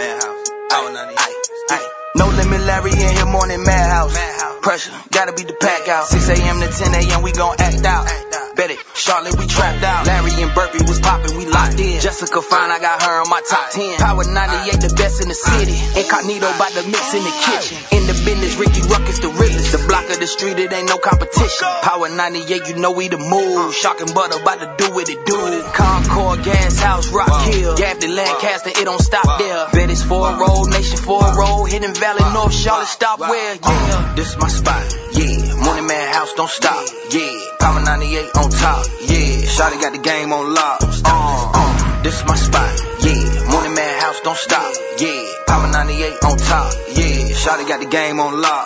Madhouse. No limit Larry in here, morning madhouse. Pressure, gotta beat the pack out. 6 a.m. to 10 a.m. we gon' act out. Bet it, Charlotte, we trapped out. Larry and Burpee was poppin', we locked in. Jessica Fine, I got her on my top 10. Power 98, the best in the city. Incognito by the mix in the kitchen. In the business, Ricky Ruckus the realest. The block of the street, it ain't no competition. Power 98, you know we the move. Shocking butter, about to do what it do. Concord, Gas House, Rock Hill. Gaffney, Lancaster, it don't stop there. Bet it's 4-roll, Nation 4-roll. Hidden Valley, North Charlotte, stop where, yeah. This is my spot, yeah. Morning Madhouse, don't stop, yeah. Power 98 on top, yeah. Shawty got the game on lock, this is my spot, yeah. Morning Madhouse, don't stop, yeah. Power 98 on top, yeah. Shawty got the game on lock,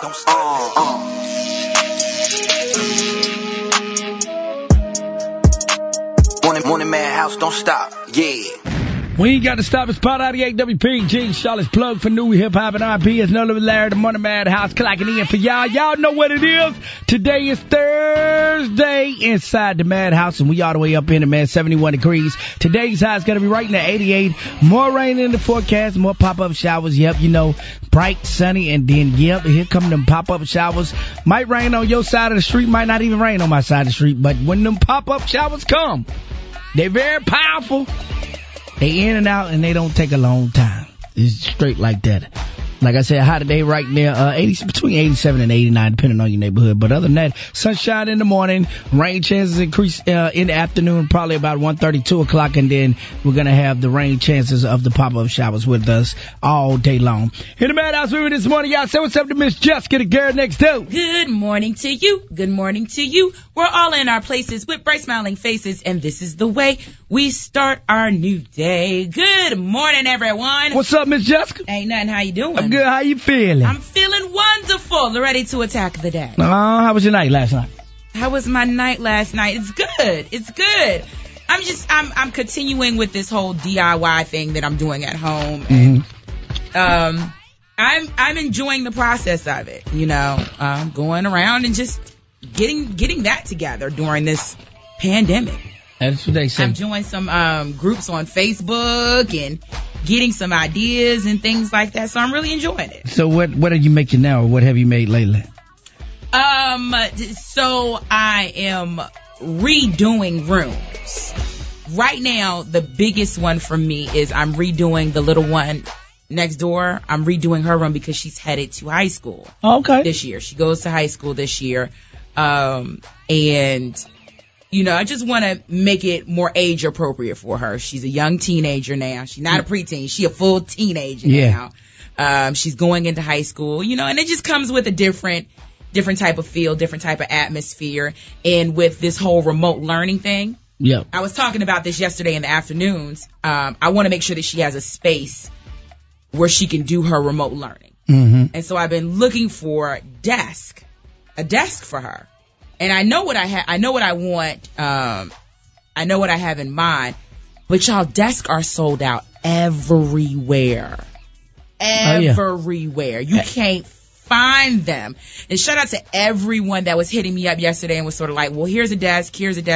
Morning Madhouse, don't stop, yeah. We ain't got to stop. It's Pod 98 WPG. Charlotte's plug for new hip hop and R&B. It's No Limit Larry, the Morning Madhouse, clocking in for y'all. Y'all know what it is. Today is Thursday inside the Madhouse, and we all the way up in it, man. 71 degrees. Today's high is going to be right in the 88. More rain in the forecast, more pop-up showers. Yep, you know, bright, sunny, and then, yep, here come them pop-up showers. Might rain on your side of the street, might not even rain on my side of the street, but when them pop-up showers come, they're very powerful. They in and out, and they don't take a long time. It's straight like that. Like I said, high today right near between 87 and 89, depending on your neighborhood. But other than that, sunshine in the morning, rain chances increase in the afternoon, probably about 1:30, 2 o'clock, and then we're going to have the rain chances of the pop-up showers with us all day long. Here the Madhouse with me this morning, y'all. Say what's up to Miss Jessica, the girl next door. Good morning to you. Good morning to you. We're all in our places with bright smiling faces, and this is the way we start our new day. Good morning, everyone. What's up, Miss Jessica? Ain't nothing. How you doing? I'm good. How you feeling? I'm feeling wonderful. Ready to attack the day. How was your night last night? How was my night last night? It's good. It's good. I'm continuing with this whole DIY thing that I'm doing at home. And, I'm enjoying the process of it, you know, going around and just getting that together during this pandemic. That's what they say. I've joined some groups on Facebook and getting some ideas and things like that, so I'm really enjoying it. So what are you making now, or what have you made lately? So I am redoing rooms. Right now, the biggest one for me is I'm redoing the little one next door. I'm redoing her room because she's headed to high school. Okay. This year. She goes to high school this year. And, you know, I just want to make it more age appropriate for her. She's a young teenager now. She's not a preteen. She's a full teenager now. She's going into high school, you know, and it just comes with a different type of feel, different type of atmosphere. And with this whole remote learning thing. Yeah. I was talking about this yesterday in the afternoons. I want to make sure that she has a space where she can do her remote learning. Mm-hmm. And so I've been looking for a desk for her. And I know what I know what I want. I know what I have in mind. But y'all, desks are sold out everywhere. Everywhere. You can't find them. And shout out to everyone that was hitting me up yesterday and was sort of like, well, here's a desk,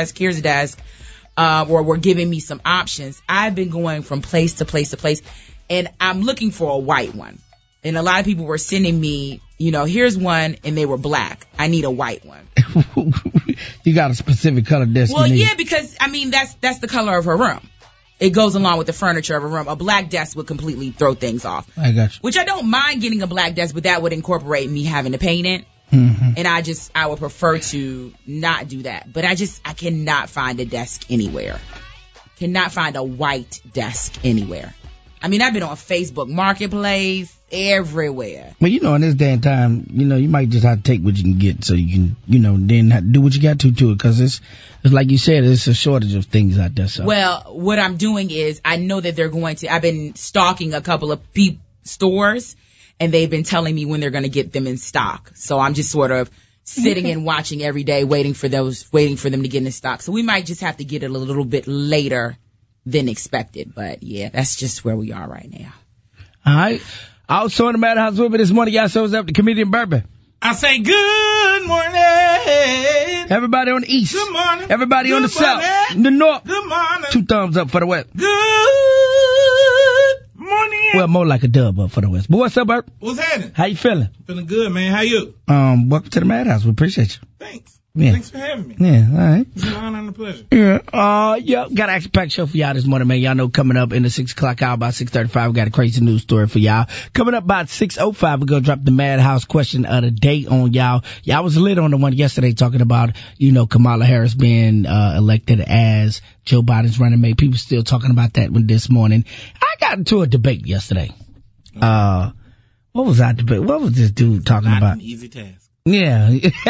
or were giving me some options. I've been going from place to place to place, and I'm looking for a white one. And a lot of people were sending me, you know, here's one, and they were black. I need a white one. You got a specific color desk? Well, yeah, because, I mean, that's the color of her room. It goes along with the furniture of a room. A black desk would completely throw things off. I got you. Which I don't mind getting a black desk, but that would incorporate me having to paint it. Mm-hmm. And I would prefer to not do that. But I cannot find a desk anywhere. Cannot find a white desk anywhere. I mean, I've been on Facebook Marketplace, everywhere. Well, you know, in this day and time, you know, you might just have to take what you can get so you can, you know, then do what you got to it. Because it's like you said, it's a shortage of things out there. So. Well, what I'm doing is I know that they're going to, I've been stalking a couple of stores, and they've been telling me when they're going to get them in stock. So I'm just sort of sitting and watching every day, waiting for them to get in stock. So we might just have to get it a little bit later than expected. But yeah, that's just where we are right now. All right. Also in the Madhouse with me this morning, y'all shows up to comedian Burpee. I say good morning. Everybody on the east. Good morning. Everybody good on the morning. south. The north. Good morning. 2 thumbs up for the west. Good morning, Well, more like a dub up for the West. But what's up, Bert? What's happening? How you feeling? Feeling good, man. How you? Welcome to the Madhouse. We appreciate you. Thanks. Yeah. Thanks for having me. Yeah, all right. It's an honor and a pleasure. Yeah. Got an action-packed show for y'all this morning, man. Y'all know coming up in the 6 o'clock hour, about 6:35, we got a crazy news story for y'all. Coming up about 6:05, we're gonna drop the Madhouse question of the day on y'all. Y'all was lit on the one yesterday talking about, Kamala Harris being elected as Joe Biden's running mate. People still talking about that one this morning. I got into a debate yesterday. What was that debate? What was this dude talking Not about? an easy task. Yeah.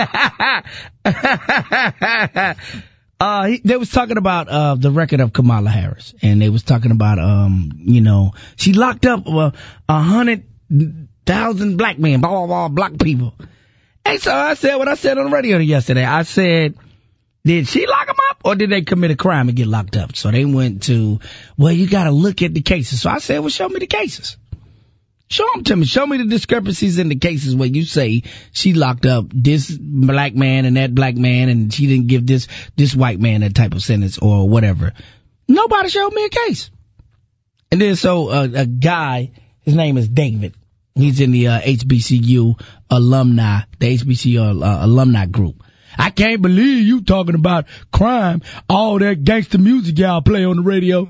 They was talking about the record of Kamala Harris, and they was talking about she locked up 100,000 black men, blah blah blah, black people. And so I said what I said on the radio yesterday. I said, did she lock them up, or did they commit a crime and get locked up? So they went to, well, you got to look at the cases. So I said, well, show me the cases. Show them to me. Show me the discrepancies in the cases where you say she locked up this black man and that black man, and she didn't give this white man that type of sentence or whatever. Nobody showed me a case. And then so a guy, his name is David. He's in the HBCU alumni, the HBCU alumni group. I can't believe you talking about crime. All that gangster music y'all play on the radio.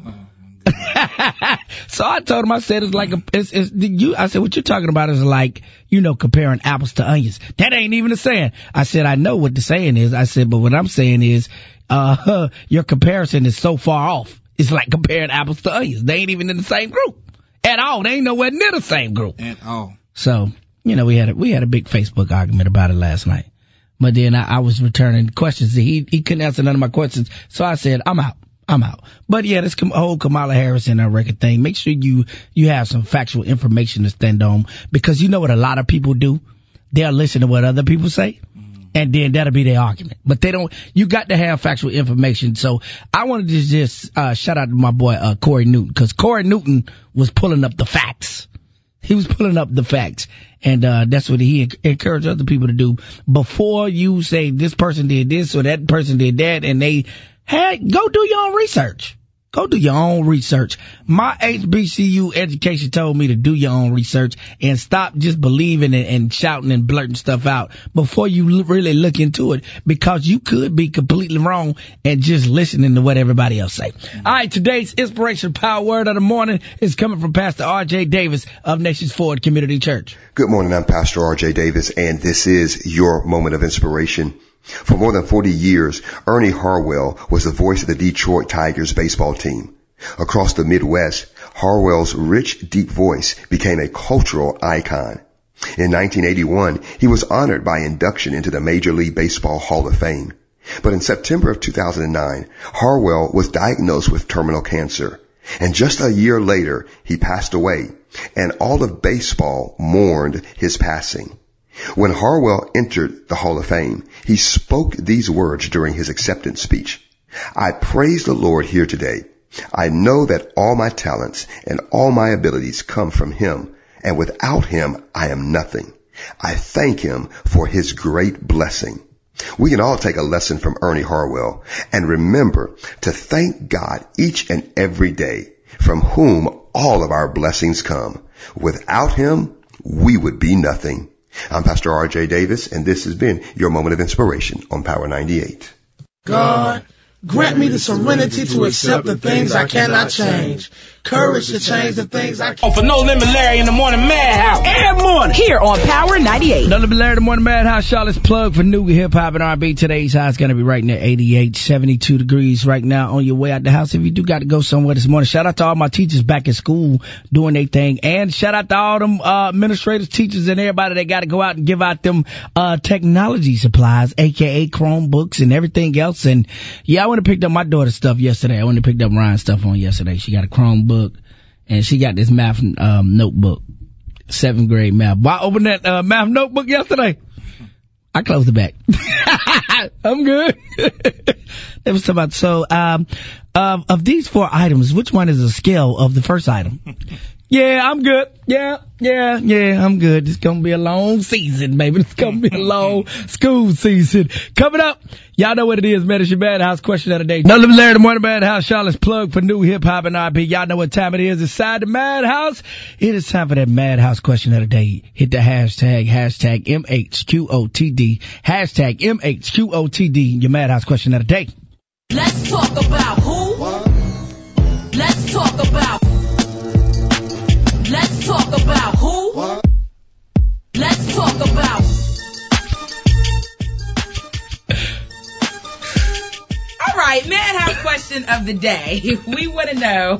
So I told him, I said, it's like I said, what you're talking about is like, comparing apples to onions. That ain't even a saying. I said, I know what the saying is. I said, but what I'm saying is, your comparison is so far off. It's like comparing apples to onions. They ain't even in the same group at all. They ain't nowhere near the same group at all. So, we had a big Facebook argument about it last night. But then I was returning questions. He couldn't answer none of my questions. So I said, I'm out. But yeah, this whole Kamala Harris and her record thing, make sure you have some factual information to stand on, because you know what a lot of people do? They'll listen to what other people say, and then that'll be their argument. But you got to have factual information. So I wanted to just shout out to my boy Corey Newton, because Corey Newton was pulling up the facts. He was pulling up the facts, and that's what he encouraged other people to do. Before you say this person did this or that person did that, and go do your own research. Go do your own research. My HBCU education told me to do your own research and stop just believing and shouting and blurting stuff out before you really look into it, because you could be completely wrong and just listening to what everybody else say. All right, today's inspiration power word of the morning is coming from Pastor R.J. Davis of Nations Ford Community Church. Good morning. I'm Pastor R.J. Davis, and this is your moment of inspiration. For more than 40 years, Ernie Harwell was the voice of the Detroit Tigers baseball team. Across the Midwest, Harwell's rich, deep voice became a cultural icon. In 1981, he was honored by induction into the Major League Baseball Hall of Fame. But in September of 2009, Harwell was diagnosed with terminal cancer. And just a year later, he passed away, and all of baseball mourned his passing. When Harwell entered the Hall of Fame, he spoke these words during his acceptance speech. I praise the Lord here today. I know that all my talents and all my abilities come from him, and without him, I am nothing. I thank him for his great blessing. We can all take a lesson from Ernie Harwell and remember to thank God each and every day, from whom all of our blessings come. Without him, we would be nothing. I'm Pastor R.J. Davis, and this has been your moment of inspiration on Power 98. God, grant me the serenity to accept the things I cannot change. Courage to change the things I can't. For No Limit Larry in the Morning Madhouse. Every morning. Here on Power 98. No Limit Larry in the Morning Madhouse. Charlotte's plug for new hip hop and R&B. Today's high is going to be right near 88, 72 degrees right now on your way out the house. If you do got to go somewhere this morning, shout out to all my teachers back in school doing their thing. And shout out to all them administrators, teachers, and everybody that got to go out and give out them technology supplies, a.k.a. Chromebooks and everything else. And yeah, I went and picked up my daughter's stuff yesterday. I went and picked up Ryan's stuff on yesterday. She got a Chromebook. And she got this math notebook, 7th grade math. Well, I opened that math notebook yesterday. I closed it back. I'm good. It was about, so of these 4 items, which one is a scale of the first item? Yeah, I'm good. Yeah, I'm good. It's gonna be a long season, baby. It's gonna be a long school season. Coming up, y'all know what it is, man. It's your Madhouse question of the day. No Limit Larry, the Morning Madhouse, Charlotte's plug for new hip hop and R&B. Y'all know what time it is inside the Madhouse. It is time for that Madhouse question of the day. Hit the hashtag MHQOTD, hashtag MHQOTD, your Madhouse question of the day. Let's talk about who? Let's talk about. Let's talk about who? Let's talk about. All right, Madhouse question of the day. We want to know,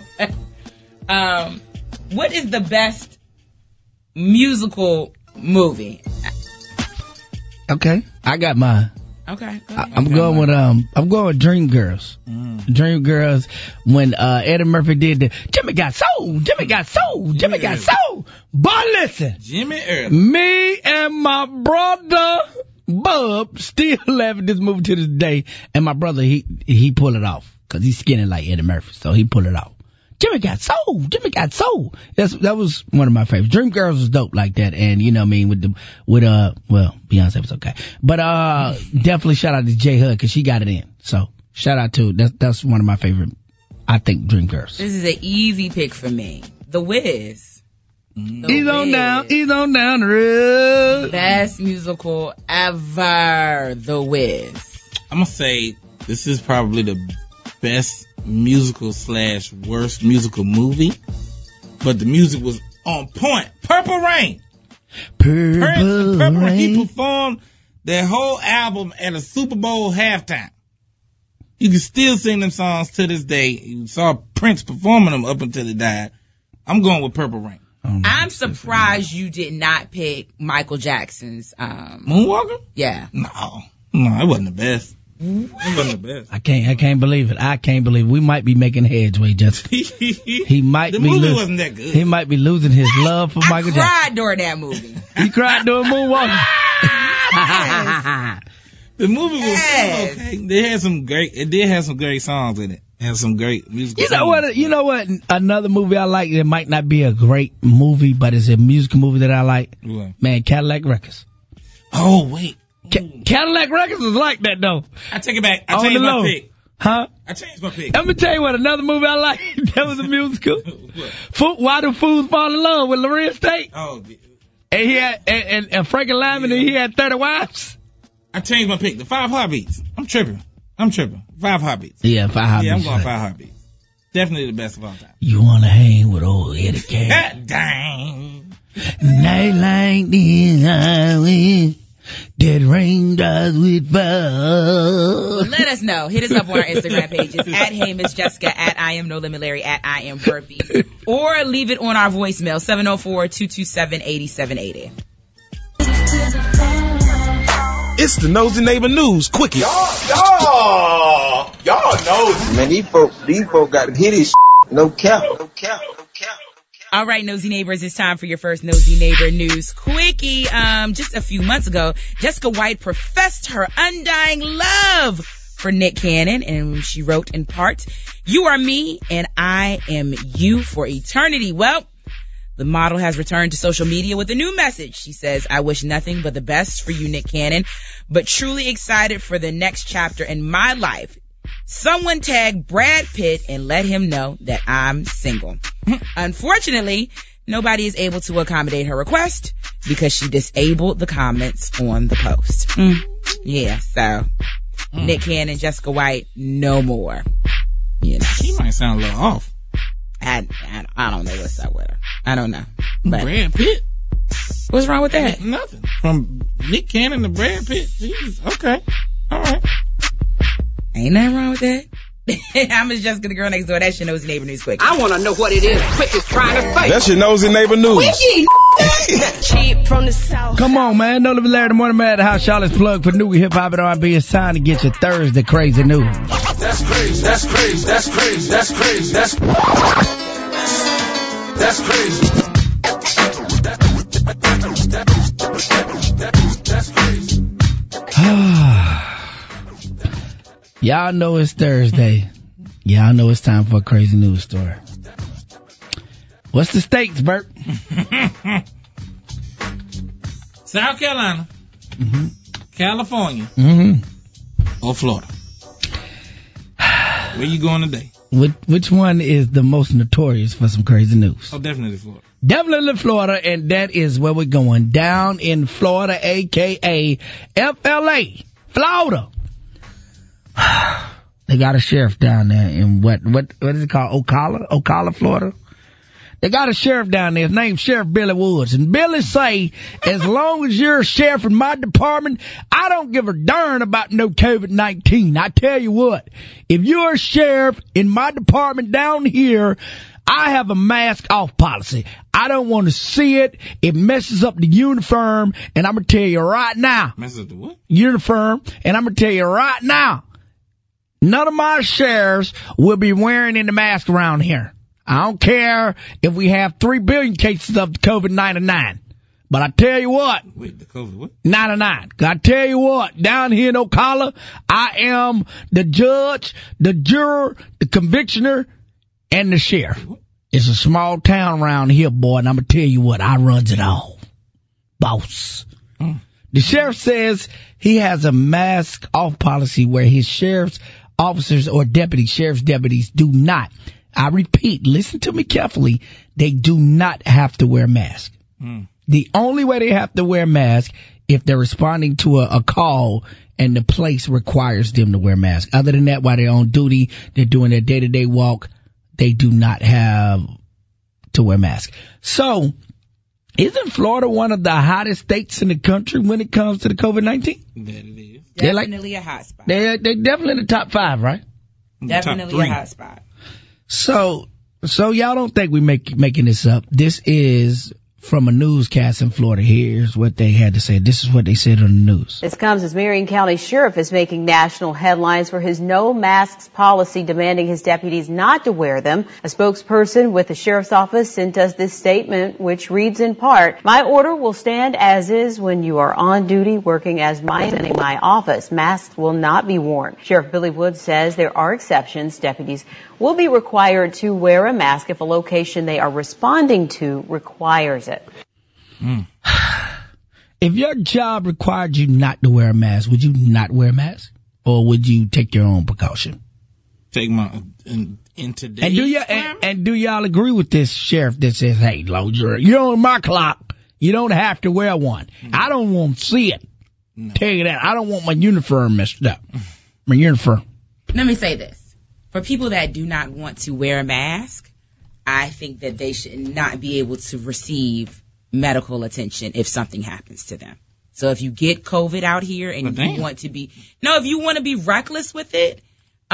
what is the best musical movie? Okay, I got mine. Okay. I'm going with Dreamgirls. Dreamgirls, when Eddie Murphy did the Jimmy got soul. But listen, Jimmy Earl. me and my brother Bub still laughing this movie to this day, and my brother he pulled it off because he's skinny like Eddie Murphy, so he pulled it off. Jimmy got soul. That was one of my favorites. Dreamgirls was dope like that, and you know what I mean, with Beyonce was okay, but definitely shout out to J Hud because she got it in. So shout out to that's one of my favorite. I think Dreamgirls. This is an easy pick for me. The Wiz. He's on down the road. Best musical ever. The Wiz. I'm gonna say this is probably the best musical / worst musical movie, but the music was on point. Purple Rain. Purple Rain. He performed their whole album at a Super Bowl halftime. You can still sing them songs to this day. You saw Prince performing them up until he died. I'm going with Purple Rain. I'm surprised you did not pick Michael Jackson's Moonwalker? Yeah. No, it wasn't the best. It wasn't the best. I can't believe it. We might be making headway, just he might the be movie wasn't that good. He might be losing his love for Michael Jackson. I cried during that movie. He cried during Moonwalker. The movie was okay. It did have some great songs in it. It had some great musical songs. You know what? Another movie I like that might not be a great movie, but it's a musical movie that I like. What? Man, Cadillac Records. Oh, wait. Cadillac Records is like that, though. I take it back. I changed my pick. Huh? I changed my pick. Let me tell you what, another movie I like that was a musical. Why Do Fools Fall in Love with Lorenz Tate? Oh, and he had and Frankie Lyman, and he had 30 wives. I changed my pick. The 5 Heartbeats. I'm tripping. 5 Heartbeats. Yeah, 5 Heartbeats. Yeah, I'm going 5 Heartbeats. Definitely the best of all time. You wanna hang with old Eddie Cash? Dang. Night like this, I win. Dead rain does with fire. Let us know. Hit us up on our Instagram pages at Hey Miss Jessica, at I Am No Limit Larry, at I Am Burpee, or leave it on our voicemail 704-227-8780. It's the Nosy Neighbor News Quickie. Y'all nosy. Man, these folk got to hit his no cap. All right, Nosy Neighbors, it's time for your first Nosy Neighbor News Quickie. Just a few months ago, Jessica White professed her undying love for Nick Cannon, and she wrote in part, "You are me, and I am you for eternity." Well, the model has returned to social media with a new message. She says, "I wish nothing but the best for you, Nick Cannon, but truly excited for the next chapter in my life. Someone tag Brad Pitt and let him know that I'm single." Unfortunately, nobody is able to accommodate her request because she disabled the comments on the post. Yeah, so Nick Cannon, Jessica White, no more. You know, She might sound a little off. I don't know what's up with her. I don't know. But Brad Pitt? What's wrong with that? Nothing. From Nick Cannon to Brad Pitt? Jesus. Okay. All right. Ain't nothing wrong with that. I'm Miss Jessica, the girl next door. That's your Nosy Neighbor News Quickie. I want to know what it is Quick is trying to say. That's your Nosy Neighbor News. Quickie, cheap from the south. Come on, man. No Limit Larry, the Morning Madhouse, Charlotte's plug for new hip hop and R&B. It's time to get your Thursday crazy news. That's crazy. That's crazy. That's crazy. That's crazy. That's crazy. That's crazy. Y'all know it's Thursday. Y'all know it's time for a crazy news story. What's the states, Bert? South Carolina, California, or Florida. Where you going today? Which one is the most notorious for some crazy news? Oh, definitely Florida. Definitely Florida, and that is where we're going. Down in Florida, a.k.a. FLA, Florida. They got a sheriff down there in what is it called? Ocala, Florida. They got a sheriff down there. His name's Sheriff Billy Woods. And Billy say, as long as you're a sheriff in my department, I don't give a darn about no COVID-19. I tell you what, if you're a sheriff in my department down here, I have a mask off policy. I don't want to see it. It messes up the uniform. And I'm going to tell you right now. Messes up the what? Uniform. And I'm going to tell you right now, none of my sheriffs will be wearing any mask around here. I don't care if we have 3 billion cases of the COVID-99. But I tell you what. Wait, the COVID what? 99. I tell you what, down here in Ocala, I am the judge, the juror, the convictioner, and the sheriff. It's a small town around here, boy, and I'm going to tell you what, I runs it all. Boss. The sheriff says he has a mask off policy where his sheriff's officers or sheriff's deputies do not. I repeat, listen to me carefully. They do not have to wear a mask. The only way they have to wear a mask if they're responding to a call and the place requires them to wear a mask. Other than that, while they're on duty, they're doing their day-to-day walk, they do not have to wear a mask. So, isn't Florida one of the hottest states in the country when it comes to the COVID-19? That it is. Definitely a hot spot. They're definitely in the top 5, right? Definitely a hot spot. So y'all don't think we're making this up. This is from a newscast in Florida. Here's what they had to say. This is what they said on the news. This comes as Marion County Sheriff is making national headlines for his no masks policy, demanding his deputies not to wear them. A spokesperson with the sheriff's office sent us this statement, which reads in part, "My order will stand as is when you are on duty working as mine in my office. Masks will not be worn." Sheriff Billy Woods says there are exceptions. Deputies will be required to wear a mask if a location they are responding to requires it. If your job required you not to wear a mask, would you not wear a mask? Or would you take your own precaution? Take my, in today's and do y'all agree with this sheriff that says, hey, you're on my clock. You don't have to wear one. I don't want to see it. Tell you that. I don't want my uniform messed up. My uniform. Let me say this. For people that do not want to wear a mask, I think that they should not be able to receive medical attention if something happens to them. So if you get COVID out here and you want to be, if you want to be reckless with it,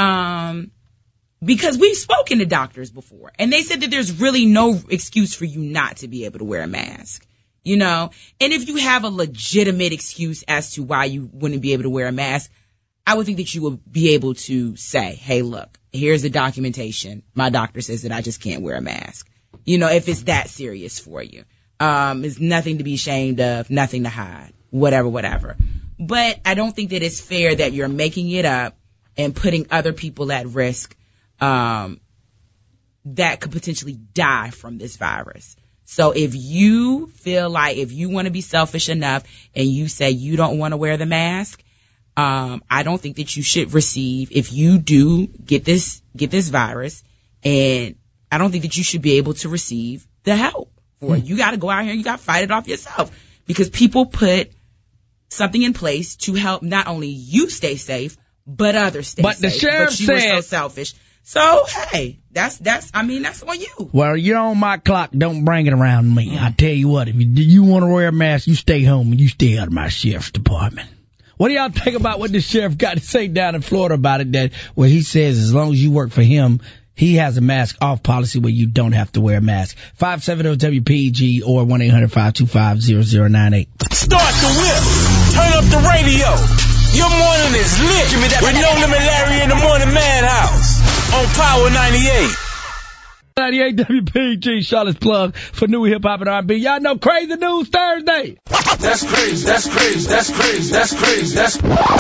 because we've spoken to doctors before and they said that there's really no excuse for you not to be able to wear a mask, and if you have a legitimate excuse as to why you wouldn't be able to wear a mask, I would think that you would be able to say, hey, look, here's the documentation. My doctor says that I just can't wear a mask. If it's that serious for you. It's nothing to be ashamed of, nothing to hide, whatever. But I don't think that it's fair that you're making it up and putting other people at risk that could potentially die from this virus. So if you feel like if you want to be selfish enough and you say you don't want to wear the mask, I don't think that you should receive, if you do get this virus, and I don't think that you should be able to receive the help for it. You got to go out here and you got to fight it off yourself, because people put something in place to help not only you stay safe, but others stay safe. But the sheriff said, were so selfish. So, hey, that's on you. Well, you're on my clock. Don't bring it around me. I tell you what, if you want to wear a mask, you stay home and you stay out of my sheriff's department. What do y'all think about what the sheriff got to say down in Florida about it, where he says as long as you work for him, he has a mask off policy where you don't have to wear a mask. 570-WPG or 1-800-525-0098. Start the whip. Turn up the radio. Your morning is lit. With No Limit Larry in the Morning Madhouse on Power 98. 98 WPG, Charlotte's plug for new hip hop and R&B. Y'all know Crazy News Thursday. That's crazy. That's crazy. That's crazy. That's crazy. That's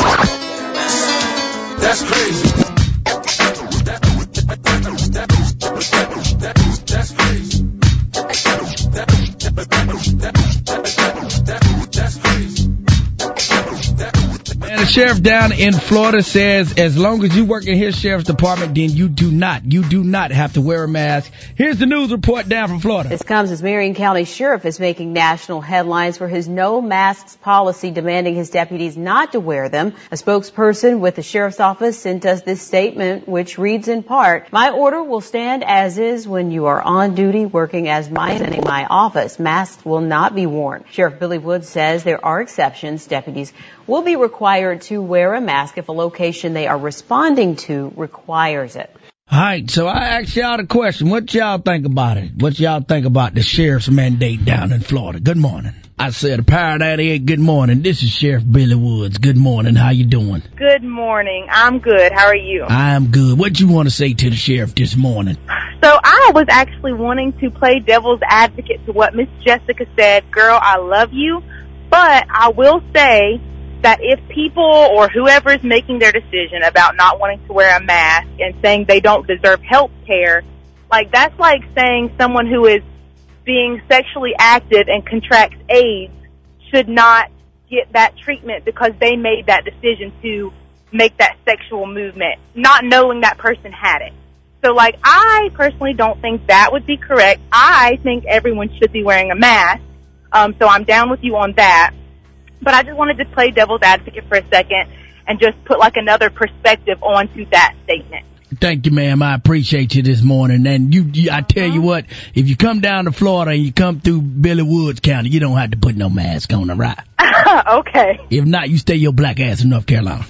crazy. That's crazy. sheriff down in Florida says as long as you work in his sheriff's department, then you do not have to wear a mask. Here's the news report down from Florida. This comes as Marion County Sheriff is making national headlines for his no masks policy, demanding his deputies not to wear them. A spokesperson with the sheriff's office sent us this statement, which reads in part, "My order will stand as is when you are on duty working as mine in my office. Masks will not be worn." Sheriff Billy Woods says there are exceptions. Deputies will be required to wear a mask if a location they are responding to requires it. All right, so I asked y'all the question. What y'all think about it? What y'all think about the sheriff's mandate down in Florida? Good morning. I said, Power 98, good morning. This is Sheriff Billy Woods. Good morning. How you doing? Good morning. I'm good. How are you? I'm good. What you want to say to the sheriff this morning? So I was actually wanting to play devil's advocate to what Miss Jessica said. Girl, I love you. But I will say that if people or whoever is making their decision about not wanting to wear a mask and saying they don't deserve health care, like that's like saying someone who is being sexually active and contracts AIDS should not get that treatment because they made that decision to make that sexual movement, not knowing that person had it. So, like, I personally don't think that would be correct. I think everyone should be wearing a mask. So I'm down with you on that. But I just wanted to play devil's advocate for a second and just put like another perspective onto that statement. Thank you, ma'am. I appreciate you this morning. And I tell you what, if you come down to Florida and you come through Billy Woods County, you don't have to put no mask on, all right? Okay. If not, you stay your black ass in North Carolina.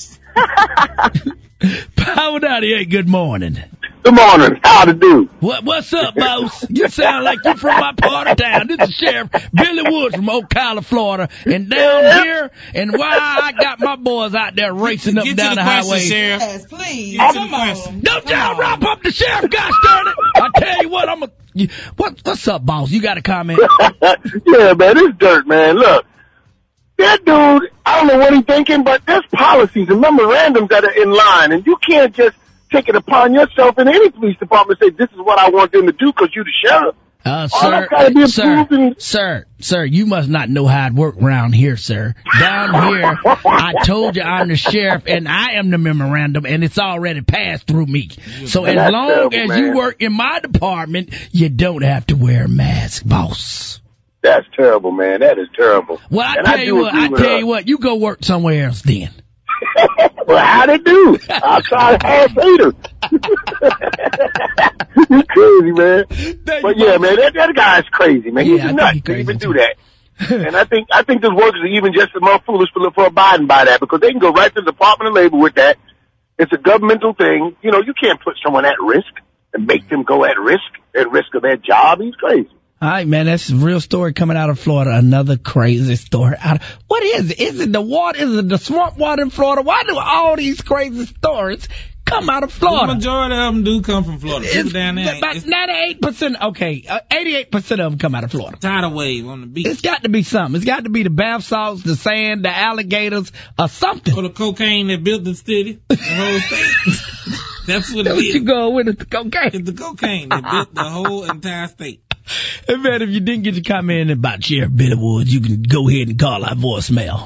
Power 98, good morning. Good morning. How to do? What's up, boss? You sound like you from my part of town. This is Sheriff Billy Woods from Ocala, Florida. And down here, and why I got my boys out there racing up and down the highway. Sheriff. Yes, please. Come on. Don't y'all wrap up the sheriff, gosh darn it. I tell you what, what's up, boss? You got a comment? Yeah, man, it's dirt, man. Look, that dude, I don't know what he's thinking, but there's policies and memorandums that are in line, and you can't just take it upon yourself in any police department and say, this is what I want them to do because you're the sheriff. Sir, you must not know how it works around here, sir. Down here, I told you I'm the sheriff, and I am the memorandum, and it's already passed through me. So as long as you work in my department, you don't have to wear a mask, boss. That's terrible, man. That is terrible. Well, I tell you what, you go work somewhere else then. Well, how'd it do? I'll try to half later. You crazy, man. But yeah, man, that guy's crazy, man. He's nuts to even do that. And I think those workers are even just more foolish for abiding by that because they can go right to the Department of Labor with that. It's a governmental thing. You know, you can't put someone at risk and make them go at risk of their job. He's crazy. All right, man, that's a real story coming out of Florida. Another crazy story. What is it? Is it the water? Is it the swamp water in Florida? Why do all these crazy stories come out of Florida? The majority of them do come from Florida. People down there. About 98%, 88% of them come out of Florida. Tidal wave on the beach. It's got to be something. It's got to be the bath salts, the sand, the alligators, or something. Or the cocaine that built the city, the whole state. That's what it is. You go with it, the cocaine. It's the cocaine that built the whole entire state. Hey, man, if you didn't get your comment about Sheriff Billy Woods, you can go ahead and call our voicemail.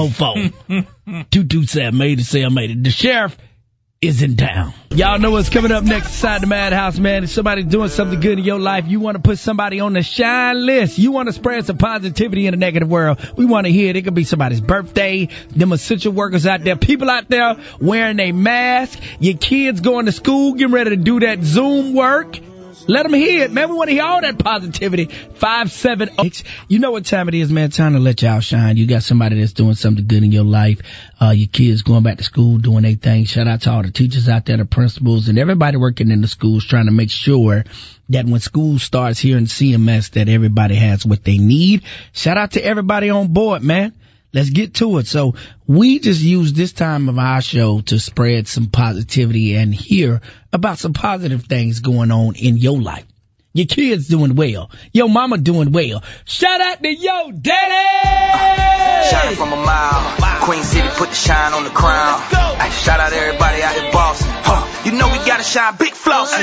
704-227-8780. The sheriff is in town. Y'all know what's coming up next inside the Madhouse, man. If somebody's doing something good in your life, you want to put somebody on the shine list. You want to spread some positivity in the negative world. We want to hear it. It could be somebody's birthday, them essential workers out there, people out there wearing a mask, your kids going to school, getting ready to do that Zoom work. Let them hear it, man. We want to hear all that positivity. 570. You know what time it is, man. Time to let y'all shine. You got somebody that's doing something good in your life. Your kids going back to school, doing their thing. Shout out to all the teachers out there, the principals, and everybody working in the schools trying to make sure that when school starts here in CMS that everybody has what they need. Shout out to everybody on board, man. Let's get to it. So we just use this time of our show to spread some positivity and hear about some positive things going on in your life. Your kids doing well. Your mama doing well. Shout out to yo daddy! Shining from a mile. Queen City put the shine on the crown. Ay, shout out to everybody out here bossing. You know we gotta shine big flossing.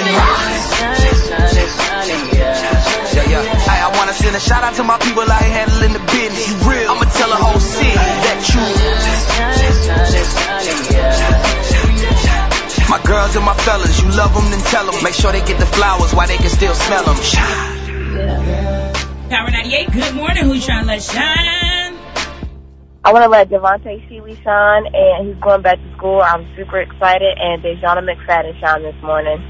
Yeah. Ay, I wanna send a shout out to my people out here handling the business. You real? I'ma tell the whole city that you ones are my fellas. You love them, then tell them. Make sure they get the flowers while they can still smell them. Power 98, good morning. Who you trying to let shine? I want to let Devontae Sheely shine, and he's going back to school. I'm super excited, and Dejana McFadden shine this morning.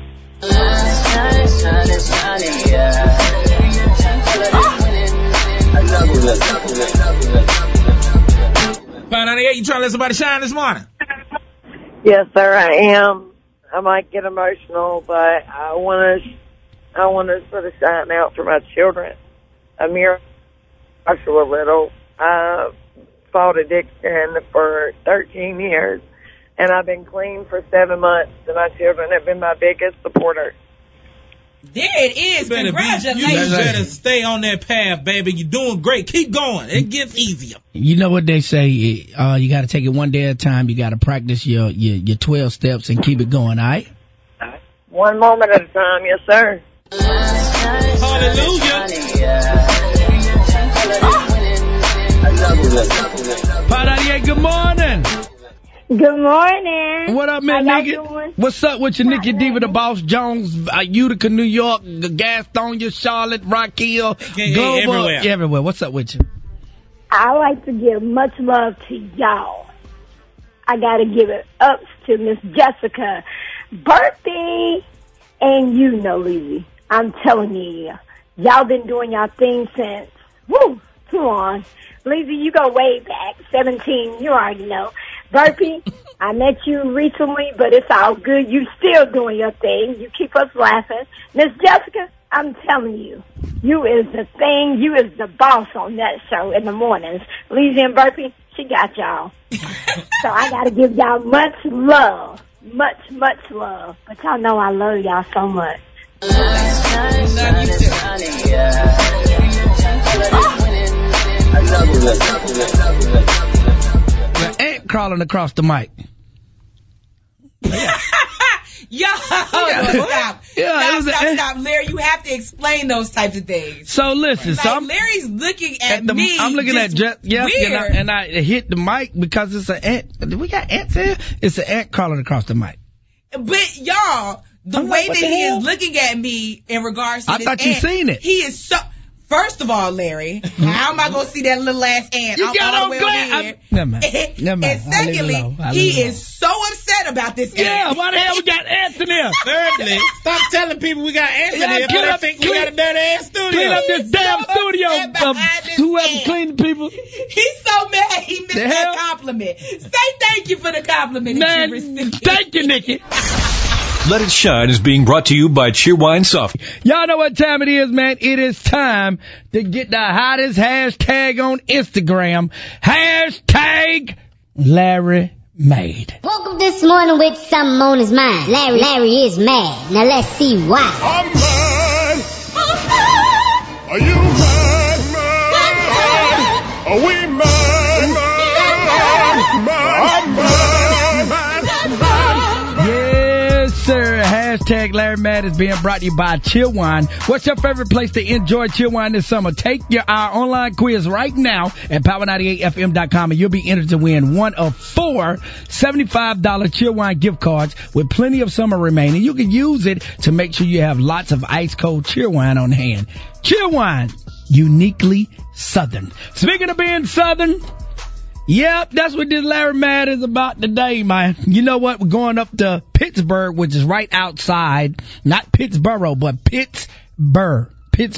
Power 98, you trying to let somebody shine this morning? Yes, sir, I am. I might get emotional, but I want to sort of shine out for my children. Amir, Joshua Little, fought addiction for 13 years, and I've been clean for 7 months, and my children have been my biggest supporters. There it is. Congratulations. You better stay on that path, baby. You're doing great. Keep going. It gets easier. You know what they say, you got to take it one day at a time. You got to practice your 12 steps and keep it going, all right? One moment at a time, yes, sir. Power 98, good morning. Good morning. What up, man, nigga? What's up with you, Nikki Diva, the Boss Jones, Utica, New York, Gastonia, Charlotte, Rock Hill, Global, everywhere. What's up with you? I like to give much love to y'all. I got to give it up to Miss Jessica Birthday. And you know, Lizzie, I'm telling you, y'all been doing y'all thing since, come on. Lizzie, you go way back, 17, you already know. Burpee, I met you recently, but it's all good. You still doing your thing. You keep us laughing. Miss Jessica, I'm telling you, you is the thing. You is the boss on that show in the mornings. Lizzie and Burpee, she got y'all. So I got to give y'all much love. Much, much love. But y'all know I love y'all so much. The ant crawling across the mic. Stop. Stop. Larry, you have to explain those types of things. So listen, Larry's looking at me. I'm looking at Jeff, and I hit the mic because it's an ant. We got ants here? It's an ant crawling across the mic. But y'all, the way that he is looking at me in regards to I this thought you seen it. He is so... First of all, Larry, how am I going to see that little ass ant? You got on glad. Never mind. And secondly, he is so upset about this ant. Yeah, why the hell we got ants in here? Thirdly, stop telling people we got ants in here. I think we got a dirty ass studio. Clean up this damn studio. Whoever cleaned the people. He's so mad he missed that compliment. Say thank you for the compliment that you received. Thank you, Nikki. Let It Shine is being brought to you by Cheerwine Soft. Y'all know what time it is, man. It is time to get the hottest hashtag on Instagram. Hashtag Larry Made. Woke up this morning with something on his mind. Larry is mad. Now let's see why. I'm mad. Are you mad? Are we mad? I'm mad. Sir, hashtag Larry Mad is being brought to you by Chillwine. What's your favorite place to enjoy Chillwine this summer? Take our online quiz right now at power98fm.com and you'll be entered to win one of 4 $75 Chillwine gift cards with plenty of summer remaining. You can use it to make sure you have lots of ice cold Chillwine on hand. Chillwine, uniquely Southern. Speaking of being Southern, yep, that's what this Larry Mad is about today, man. You know what? We're going up to Pittsburgh, which is right outside, not Pittsboro, but Pittsboro,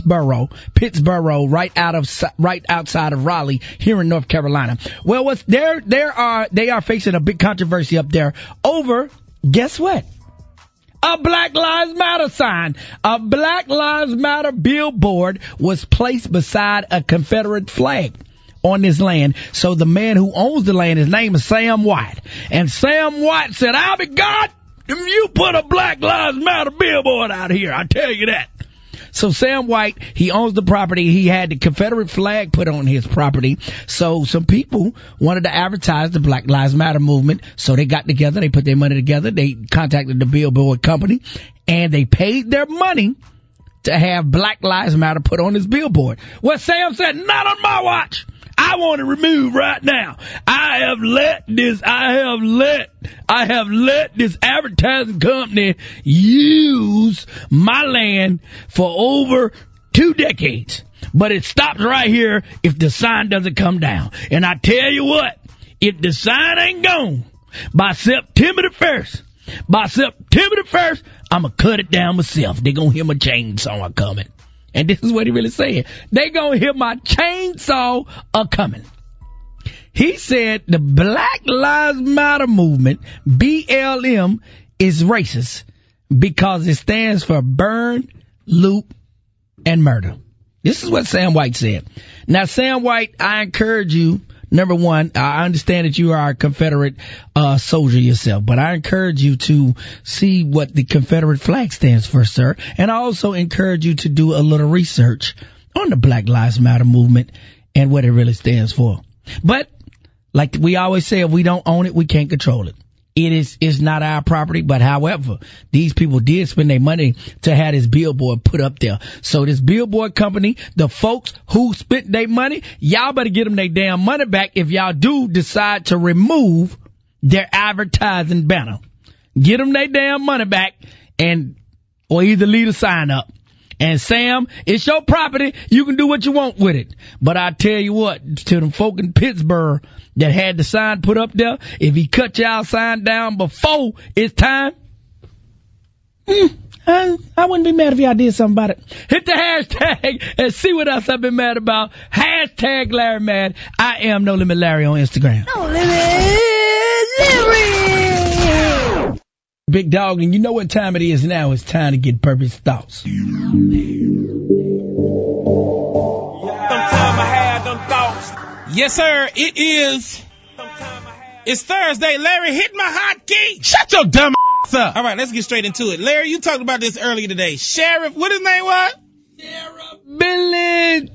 right outside of Raleigh, here in North Carolina. Well, they are facing a big controversy up there over, guess what? A Black Lives Matter sign. A Black Lives Matter billboard was placed beside a Confederate flag on this land. So the man who owns the land, his name is Sam White. And Sam White said, I'll be God if you put a Black Lives Matter billboard out here. I tell you that. So Sam White, he owns the property. He had the Confederate flag put on his property. So some people wanted to advertise the Black Lives Matter movement. So they got together. They put their money together. They contacted the billboard company and they paid their money to have Black Lives Matter put on this billboard. Well, Sam said, not on my watch. I want it removed right now. I have let this advertising company use my land for over 2 decades. But it stops right here if the sign doesn't come down. And I tell you what, if the sign ain't gone by September the 1st, I'm going to cut it down myself. They're going to hear my chainsaw coming. And this is what he really said. They're going to hear my chainsaw coming. He said the Black Lives Matter movement, BLM, is racist because it stands for burn, loot, and murder. This is what Sam White said. Now, Sam White, I encourage you, number one, I understand that you are a Confederate soldier yourself, but I encourage you to see what the Confederate flag stands for, sir. And I also encourage you to do a little research on the Black Lives Matter movement and what it really stands for. But like we always say, if we don't own it, we can't control it. It's not our property, but however, these people did spend their money to have this billboard put up there. So this billboard company, the folks who spent their money, y'all better get them their damn money back if y'all do decide to remove their advertising banner. Get them their damn money back or either leave a sign up. And Sam, it's your property. You can do what you want with it. But I tell you what, to them folk in Pittsburgh that had the sign put up there, if he cut y'all sign down before it's time, I wouldn't be mad if y'all did something about it. Hit the hashtag and see what else I've been mad about. Hashtag Larry Mad. I am No Limit Larry on Instagram. No Limit Larry. Big dog, and you know what time it is now. It's time to get Purpose Thoughts. Sometime I had them thoughts. Yes, sir. It is. It's Thursday. Larry, hit my hot key. Shut your dumb ass up. All right, let's get straight into it. Larry, you talked about this earlier today. Sheriff, what his name was? Sheriff Billy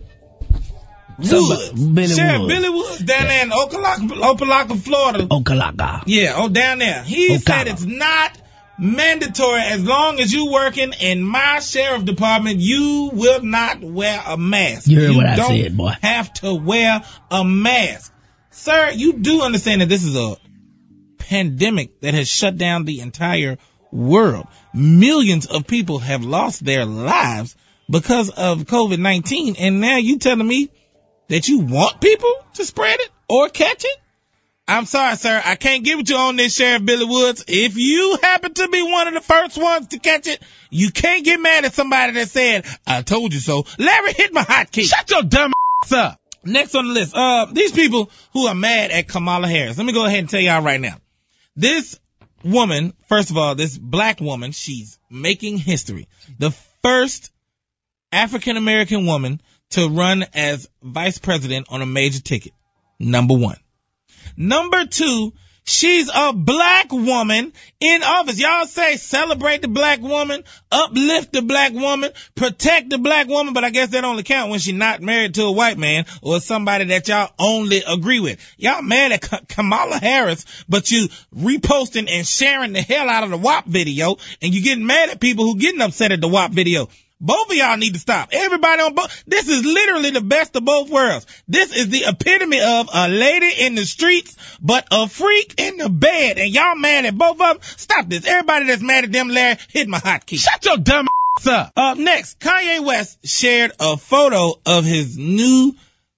Woods. Billy Woods down there in Opelika, Florida. Opelika. Yeah, down there. He said it's not mandatory as long as you working in my sheriff department, you will not wear a mask. You heard what I said, boy. You don't have to wear a mask. Sir, you do understand that this is a pandemic that has shut down the entire world. Millions of people have lost their lives because of COVID-19, and now you telling me that you want people to spread it or catch it? I'm sorry, sir. I can't get with you on this, Sheriff Billy Woods. If you happen to be one of the first ones to catch it, you can't get mad at somebody that said, I told you so. Larry, hit my hotkey. Shut your dumb ass up. Next on the list, these people who are mad at Kamala Harris. Let me go ahead and tell y'all right now. This woman, first of all, this black woman, she's making history. The first African-American woman to run as vice president on a major ticket. Number one. Number two, she's a black woman in office. Y'all say celebrate the black woman, uplift the black woman, protect the black woman, but I guess that only count when she's not married to a white man or somebody that y'all only agree with. Y'all mad at Kamala Harris, but you reposting and sharing the hell out of the WAP video, and you getting mad at people who getting upset at the WAP video. Both of y'all need to stop. Everybody on both. This is literally the best of both worlds. This is the epitome of a lady in the streets, but a freak in the bed. And y'all mad at both of them? Stop this. Everybody that's mad at them, Larry, hit my hotkey. Shut your dumb ass up. Up next, Kanye West shared a photo of his new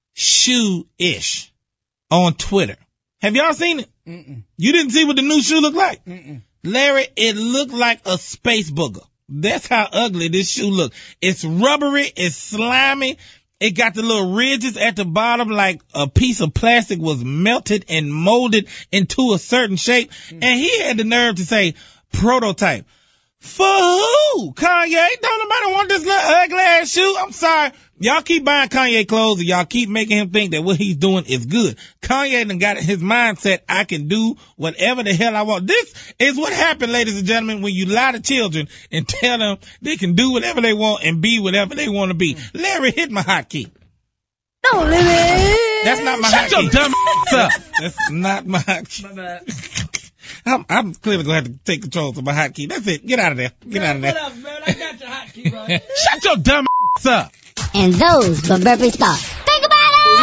shoe-ish on Twitter. Have y'all seen it? Mm-mm. You didn't see what the new shoe looked like? Mm-mm. Larry, it looked like a space booger. That's how ugly this shoe look. It's rubbery. It's slimy. It got the little ridges at the bottom like a piece of plastic was melted and molded into a certain shape. And he had the nerve to say prototype. For who? Kanye? Don't nobody want this little ugly ass shoe. I'm sorry. Y'all keep buying Kanye clothes and y'all keep making him think that what he's doing is good. Kanye done got his mindset, I can do whatever the hell I want. This is what happened, ladies and gentlemen, when you lie to children and tell them they can do whatever they want and be whatever they want to be. Larry, hit my hotkey. No limit. That's not my hotkey. Shut your dumb ass up. That's not my hotkey. My bad. I'm clearly going to have to take control of my hotkey. That's it. Get out of there. Get out of there. What up, man? I got your hotkey, bro. Shut your dumb ass up. And those were Burpee's thoughts. Think about it!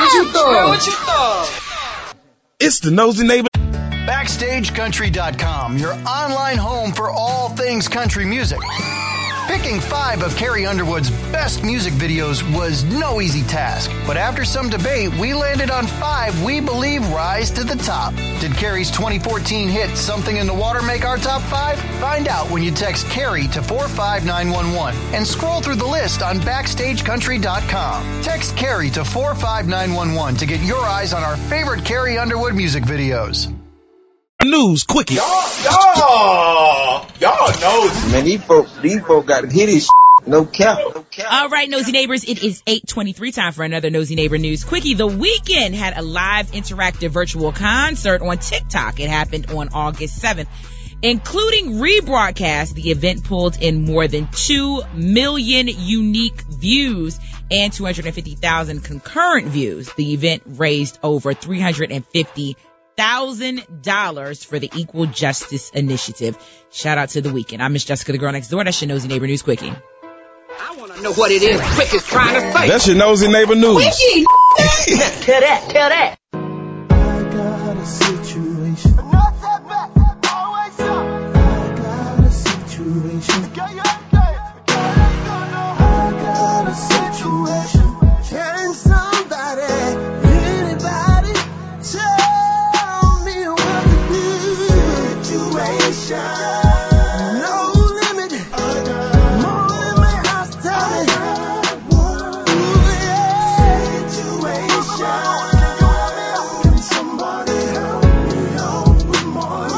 What you thought? It's the Nosy Neighbor. BackstageCountry.com, your online home for all things country music. Picking 5 of Carrie Underwood's best music videos was no easy task, but after some debate, we landed on 5 we believe rise to the top. Did Carrie's 2014 hit Something in the Water make our top 5? Find out when you text Carrie to 45911 and scroll through the list on BackstageCountry.com. Text Carrie to 45911 to get your eyes on our favorite Carrie Underwood music videos. News quickie. Y'all know, man, these folk got to hit his no cap. All right, Nosy Neighbors, it is 8:23, time for another Nosy Neighbor News Quickie. The Weeknd had a live interactive virtual concert on TikTok. It happened on August 7th. Including rebroadcast, the event pulled in more than 2 million unique views and 250,000 concurrent views. The event raised over $350,000 for the Equal Justice Initiative. Shout out to The Weeknd. I'm Miss Jessica, the girl next door. That's your Nosy Neighbor News Quickie. I want to know what it is Quick is trying to say. That's your Nosy Neighbor News. Quickie! Tell that. I got a situation. I got a situation. Can somebody, anybody, tell me what to do? Situation. No limit. More than my house, tell me. Ooh, yeah. Situation. Can somebody help me out with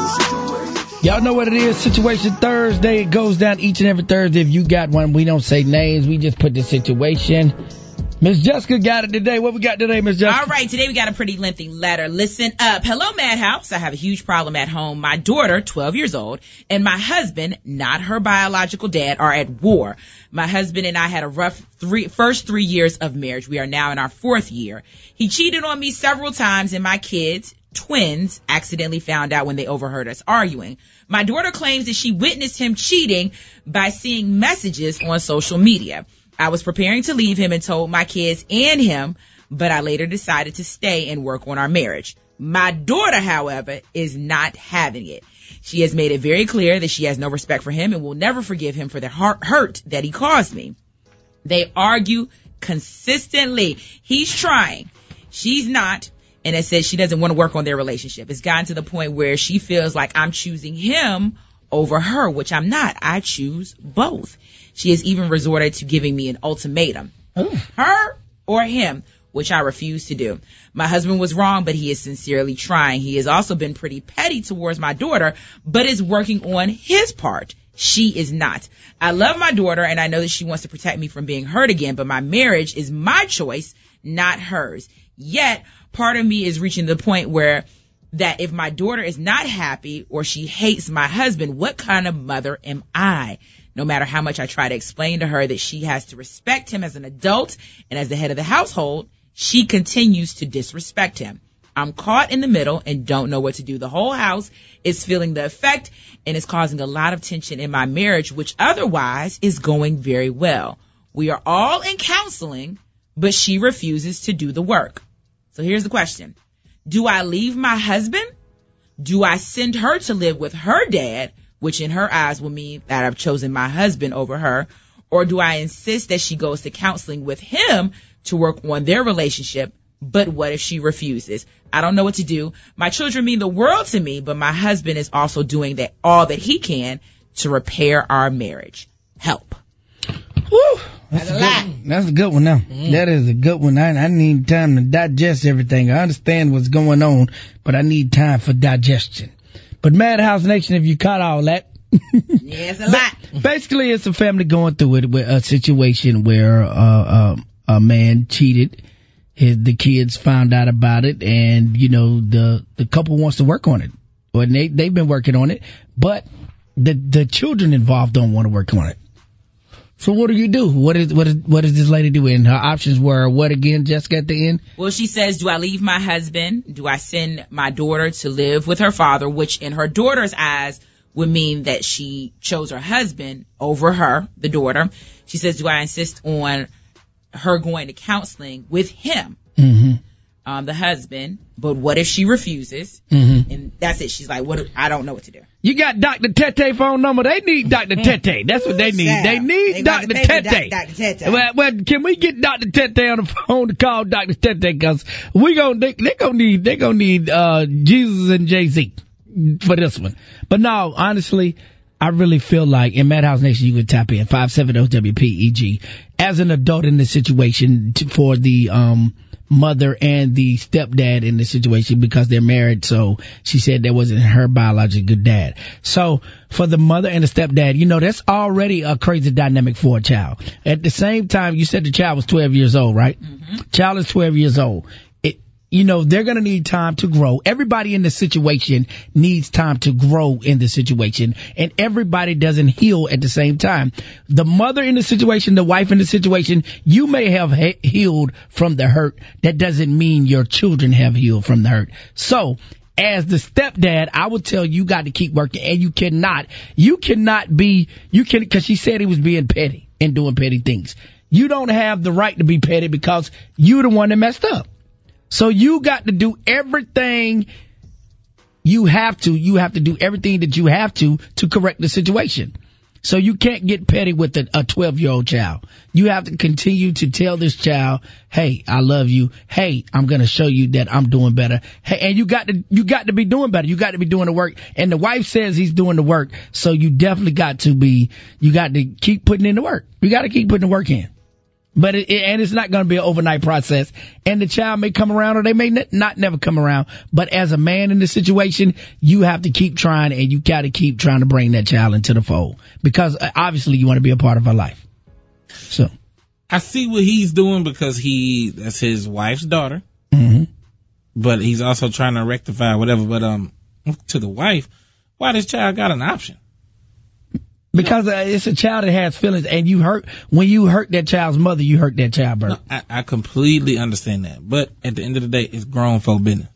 my situation? Y'all know what it is. Situation Thursday. It goes down each and every Thursday. If you got one, we don't say names. We just put the situation. Miss Jessica got it today. What we got today, Miss Jessica? All right, today we got a pretty lengthy letter. Listen up. Hello, Madhouse. I have a huge problem at home. My daughter, 12 years old, and my husband, not her biological dad, are at war. My husband and I had a rough first 3 years of marriage. We are now in our 4th year. He cheated on me several times, and my kids, twins, accidentally found out when they overheard us arguing. My daughter claims that she witnessed him cheating by seeing messages on social media. I was preparing to leave him and told my kids and him, but I later decided to stay and work on our marriage. My daughter, however, is not having it. She has made it very clear that she has no respect for him and will never forgive him for the hurt that he caused me. They argue consistently. He's trying. She's not. And it says she doesn't want to work on their relationship. It's gotten to the point where she feels like I'm choosing him over her, which I'm not. I choose both. She has even resorted to giving me an ultimatum. Her or him, which I refuse to do. My husband was wrong, but he is sincerely trying. He has also been pretty petty towards my daughter, but is working on his part. She is not. I love my daughter, and I know that she wants to protect me from being hurt again, but my marriage is my choice, not hers. Yet, part of me is reaching the point where that if my daughter is not happy or she hates my husband, what kind of mother am I? No matter how much I try to explain to her that she has to respect him as an adult and as the head of the household, she continues to disrespect him. I'm caught in the middle and don't know what to do. The whole house is feeling the effect and is causing a lot of tension in my marriage, which otherwise is going very well. We are all in counseling, but she refuses to do the work. So here's the question. Do I leave my husband? Do I send her to live with her dad, which in her eyes will mean that I've chosen my husband over her? Or do I insist that she goes to counseling with him to work on their relationship? But what if she refuses? I don't know what to do. My children mean the world to me, but my husband is also doing all that he can to repair our marriage. Help. Woo! That's a good one now. That is a good one. I need time to digest everything. I understand what's going on, but I need time for digestion. But Madhouse Nation, if you caught all that. Yeah, it's a lot. Basically, it's a family going through it with a situation where a man cheated. The kids found out about it, and the couple wants to work on it. Well, they've been working on it, but the children involved don't want to work on it. So what do you do? What does this lady do? And her options were what again, Jessica, at the end? Well, she says, do I leave my husband? Do I send my daughter to live with her father, which in her daughter's eyes would mean that she chose her husband over her, the daughter. She says, do I insist on her going to counseling with him? Mm-hmm. the husband, but what if she refuses? Mm-hmm. And that's it. She's like, I don't know what to do. You got Dr. Tete phone number. They need Dr. Tete. That's what they need. They need Dr. Tete. Dr. Tete. Well, can we get Dr. Tete on the phone to call Dr. Tete? Because they're gonna need Jesus and Jay-Z for this one. But no, honestly, I really feel like in Madhouse Nation you can tap in 570-WPEG as an adult in this situation for the mother and the stepdad in the situation because they're married. So she said that wasn't her biological dad. So for the mother and the stepdad, that's already a crazy dynamic for a child. At the same time, you said the child was 12 years old, right? Mm-hmm. Child is 12 years old. They're going to need time to grow. Everybody in the situation needs time to grow in the situation, and everybody doesn't heal at the same time. The mother in the situation, the wife in the situation, you may have healed from the hurt. That doesn't mean your children have healed from the hurt. So, as the stepdad, I would tell you got to keep working, and you cannot because she said he was being petty and doing petty things. You don't have the right to be petty because you're the one that messed up. So you got to do everything you have to. You have to do everything that you have to correct the situation. So you can't get petty with a 12-year-old child. You have to continue to tell this child, hey, I love you. Hey, I'm going to show you that I'm doing better. Hey, and you got to be doing better. You got to be doing the work. And the wife says he's doing the work. So you definitely got to keep putting in the work. You got to keep putting the work in. But it's not going to be an overnight process. And the child may come around or they may not never come around. But as a man in the situation, you have to keep trying, and you got to keep trying to bring that child into the fold. Because obviously you want to be a part of her life. So I see what he's doing because that's his wife's daughter. Mm-hmm. But he's also trying to rectify whatever. But to the wife, why this child got an option? Because it's a child that has feelings, and when you hurt that child's mother, you hurt that child, bro. No, I completely understand that. But at the end of the day, it's grown folk business.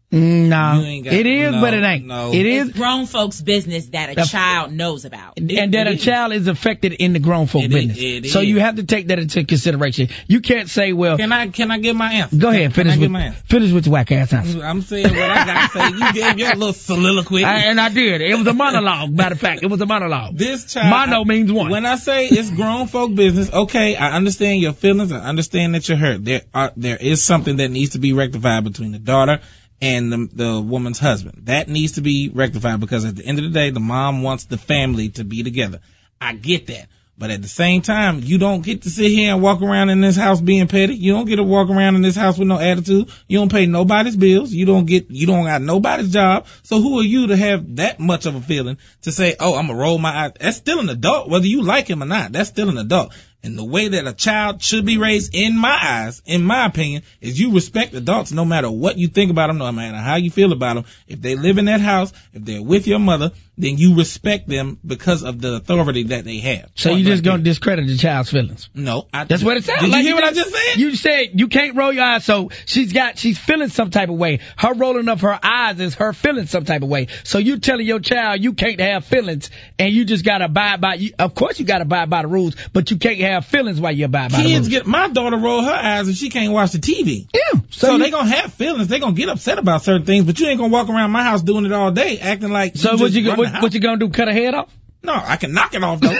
No, it is, but it ain't. No. It is it's grown folks' business that a child knows about. And that a child is affected in the grown folk business. So you have to take that into consideration. You can't say, well... Can I give my answer? Go ahead, finish with your whack ass answer. I'm saying what I got to say. You gave your little soliloquy. And I did. It was a monologue, matter of fact. It was a monologue. This child... Mono means one. When I say it's grown folk business, okay, I understand your feelings. I understand that you're hurt. There is something that needs to be rectified between the daughter and the woman's husband. That needs to be rectified because at the end of the day, the mom wants the family to be together. I get that. But at the same time, you don't get to sit here and walk around in this house being petty. You don't get to walk around in this house with no attitude. You don't pay nobody's bills. You don't got nobody's job. So who are you to have that much of a feeling to say, oh, I'm gonna roll my eyes? That's still an adult, whether you like him or not. That's still an adult. And the way that a child should be raised, in my eyes, in my opinion, is you respect adults no matter what you think about them, no matter how you feel about them. If they live in that house, if they're with your mother, then you respect them because of the authority that they have. So you just gonna discredit the child's feelings? No. That's what it sounds like. Did you hear what I just said? You said you can't roll your eyes, so she's feeling some type of way. Her rolling of her eyes is her feeling some type of way. So you telling your child you can't have feelings, and you just gotta abide by, of course you gotta abide by the rules, but you can't have feelings while you abide by the rules. My daughter roll her eyes and she can't watch the TV. Yeah. So they gonna have feelings. They gonna get upset about certain things, but you ain't gonna walk around my house doing it all day, acting like. So what you gonna do? Cut her head off? No, I can knock it off though.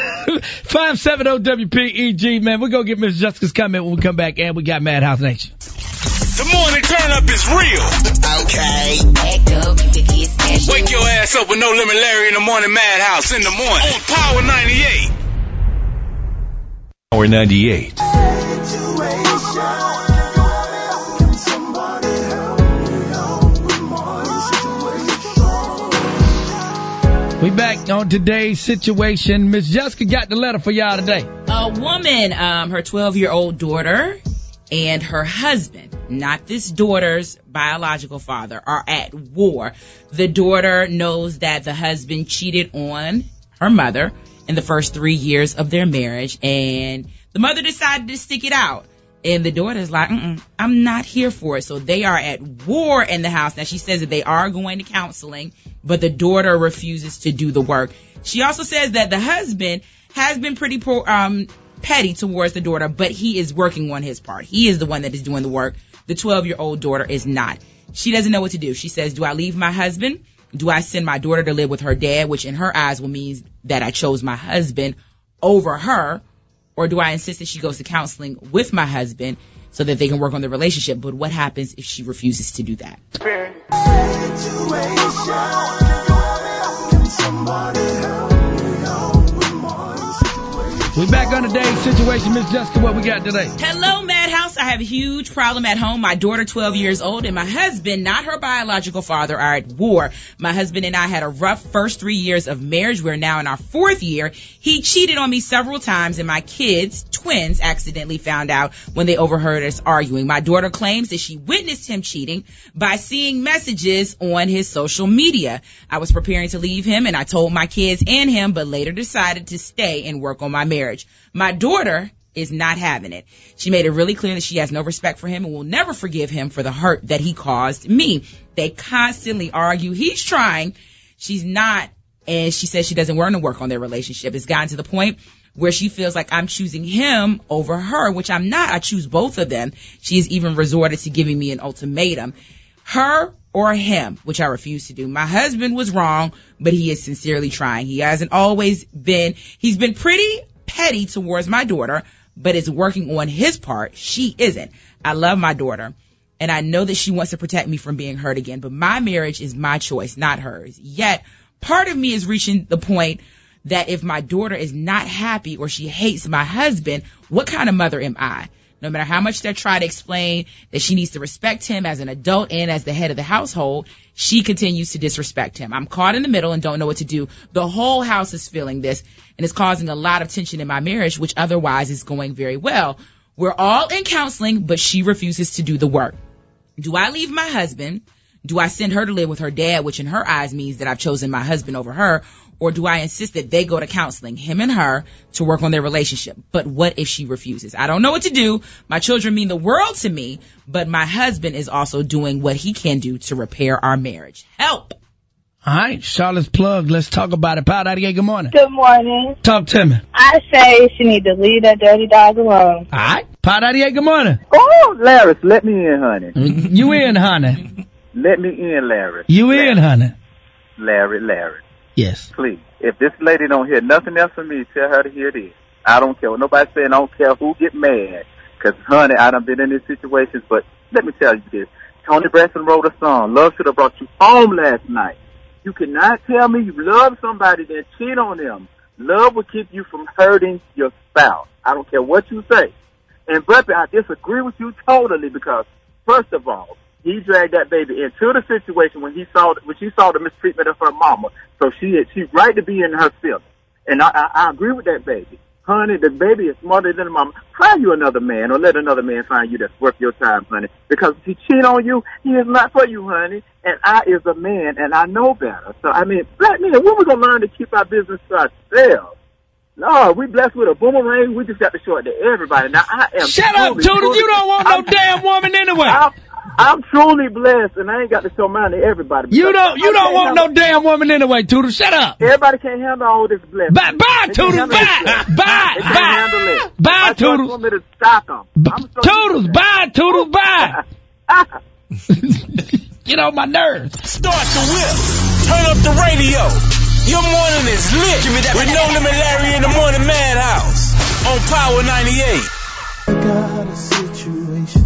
570-WPEG, man. We're gonna get Miss Jessica's comment when we come back, and we got Madhouse Nation. The morning turn up is real. Okay. Wake your ass up with No Limit Larry in the morning Madhouse in the morning on Power 98. Power 98. We back on today's situation. Miss Jessica got the letter for y'all today. A woman, her 12-year-old daughter and her husband, not this daughter's biological father, are at war. The daughter knows that the husband cheated on her mother in the first 3 years of their marriage, and the mother decided to stick it out. And the daughter's like, I'm not here for it. So they are at war in the house. Now, she says that they are going to counseling, but the daughter refuses to do the work. She also says that the husband has been pretty petty towards the daughter, but he is working on his part. He is the one that is doing the work. The 12-year-old daughter is not. She doesn't know what to do. She says, do I leave my husband? Do I send my daughter to live with her dad, which in her eyes will mean that I chose my husband over her? Or do I insist that she goes to counseling with my husband so that they can work on the relationship? But what happens if she refuses to do that? We back on today's situation, Miss Jessica. What we got today? Hello, Madhouse. I have a huge problem at home. My daughter, 12 years old, and my husband, not her biological father, are at war. My husband and I had a rough first 3 years of marriage. We're now in our 4th year. He cheated on me several times, and my kids, twins, accidentally found out when they overheard us arguing. My daughter claims that she witnessed him cheating by seeing messages on his social media. I was preparing to leave him, and I told my kids and him, but later decided to stay and work on my marriage. My daughter is not having it. She made it really clear that she has no respect for him and will never forgive him for the hurt that he caused me. They constantly argue. He's trying. She's not. And she says she doesn't want to work on their relationship. It's gotten to the point where she feels like I'm choosing him over her, which I'm not. I choose both of them. She has even resorted to giving me an ultimatum. Her or him, which I refuse to do. My husband was wrong, but he is sincerely trying. He hasn't always been. He's been pretty petty towards my daughter, but is working on his part. She isn't. I love my daughter, and I know that she wants to protect me from being hurt again, but my marriage is my choice, not hers. Yet, part of me is reaching the point that if my daughter is not happy or she hates my husband, what kind of mother am I? No matter how much they try to explain that she needs to respect him as an adult and as the head of the household, she continues to disrespect him. I'm caught in the middle and don't know what to do. The whole house is feeling this, and it's causing a lot of tension in my marriage, which otherwise is going very well. We're all in counseling, but she refuses to do the work. Do I leave my husband? Do I send her to live with her dad, which in her eyes means that I've chosen my husband over her? Or do I insist that they go to counseling, him and her, to work on their relationship? But what if she refuses? I don't know what to do. My children mean the world to me, but my husband is also doing what he can do to repair our marriage. Help! All right, Charlotte's plug. Let's talk about it. Power 98, good morning. Good morning. Talk to me. I say she need to leave that dirty dog alone. All right. Power 98, good morning. Oh, Larry, let me in, honey. You in, honey. Let me in, Larry. You in, honey. Larry. Yes. Please, if this lady don't hear nothing else from me, tell her to hear this. I don't care what nobody's saying. I don't care who get mad. Because, honey, I done been in these situations. But let me tell you this. Tony Braxton wrote a song, Love Should Have Brought You Home Last Night. You cannot tell me you love somebody then cheat on them. Love will keep you from hurting your spouse. I don't care what you say. And, Breppy, I disagree with you totally because, first of all, he dragged that baby into the situation when she saw the mistreatment of her mama. So she's right to be in her feelings. And I agree with that baby. Honey, the baby is smarter than the mama. Find you another man or let another man find you that's worth your time, honey. Because if he cheat on you, he is not for you, honey. And I is a man and I know better. So, I mean, black men, when we going to learn to keep our business to ourselves? No, we blessed with a boomerang. We just got to show it to everybody. Now, I am Shut up, Tudor. You don't want no damn woman anyway. I'm truly blessed, and I ain't got to show mine to everybody. You don't want no damn woman anyway, Tudor. Shut up. Everybody can't handle all this blessing. Bye, Tudor. Bye, Tudor. Want me to stock them. Toodles, bye, Toodles, bye. Get on my nerves. Start the whip. Turn up the radio. Your morning is lit with No Limit Larry in the Morning Madhouse on Power 98. I got a situation.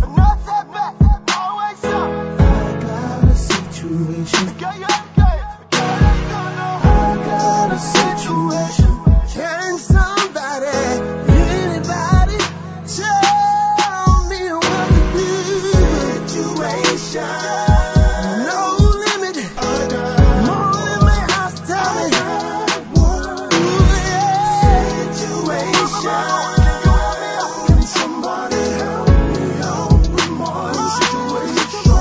Can somebody, anybody, tell me what to do? Situation. No limit. More than my house, tell me. Situation. Can somebody help me out with my situation?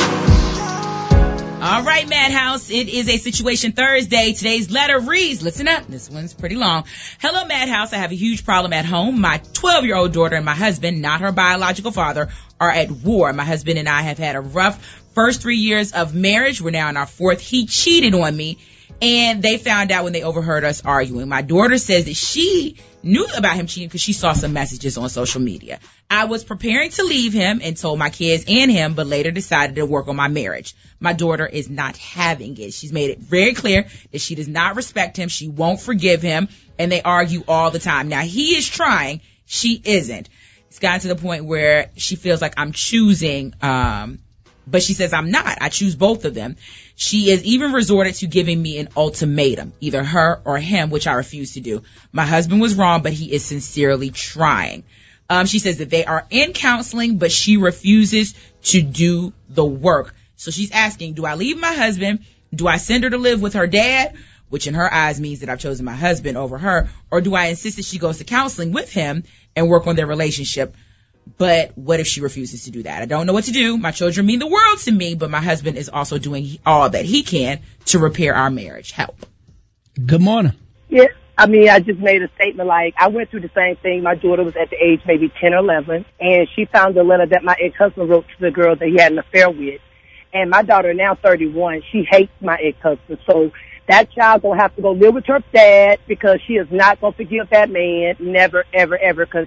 All right, Madhouse, it is a Situation Thursday. Today's letter reads, listen up, this one's pretty long. Hello, Madhouse, I have a huge problem at home. My 12-year-old daughter and my husband, not her biological father, are at war. My husband and I have had a rough first 3 years of marriage. We're now in our 4th. He cheated on me, and they found out when they overheard us arguing. My daughter says that she knew about him cheating because she saw some messages on social media. I was preparing to leave him and told my kids and him, but later decided to work on my marriage. My daughter is not having it. She's made it very clear that she does not respect him. She won't forgive him, and they argue all the time. Now, he is trying. She isn't. It's gotten to the point where she feels like I'm choosing, but she says I'm not. I choose both of them. She has even resorted to giving me an ultimatum, either her or him, which I refuse to do. My husband was wrong, but he is sincerely trying. She says that they are in counseling, but she refuses to do the work. So she's asking, do I leave my husband? Do I send her to live with her dad, which in her eyes means that I've chosen my husband over her? Or do I insist that she goes to counseling with him and work on their relationship? But what if she refuses to do that? I don't know what to do. My children mean the world to me, but my husband is also doing all that he can to repair our marriage. Help. Good morning. Yeah, I mean, I just made a statement like I went through the same thing. My daughter was at the age maybe 10 or 11, and she found a letter that my ex-husband wrote to the girl that he had an affair with. And my daughter, now 31, she hates my ex-husband. So that child gonna have to go live with her dad because she is not gonna forgive that man. Never, ever, ever. Because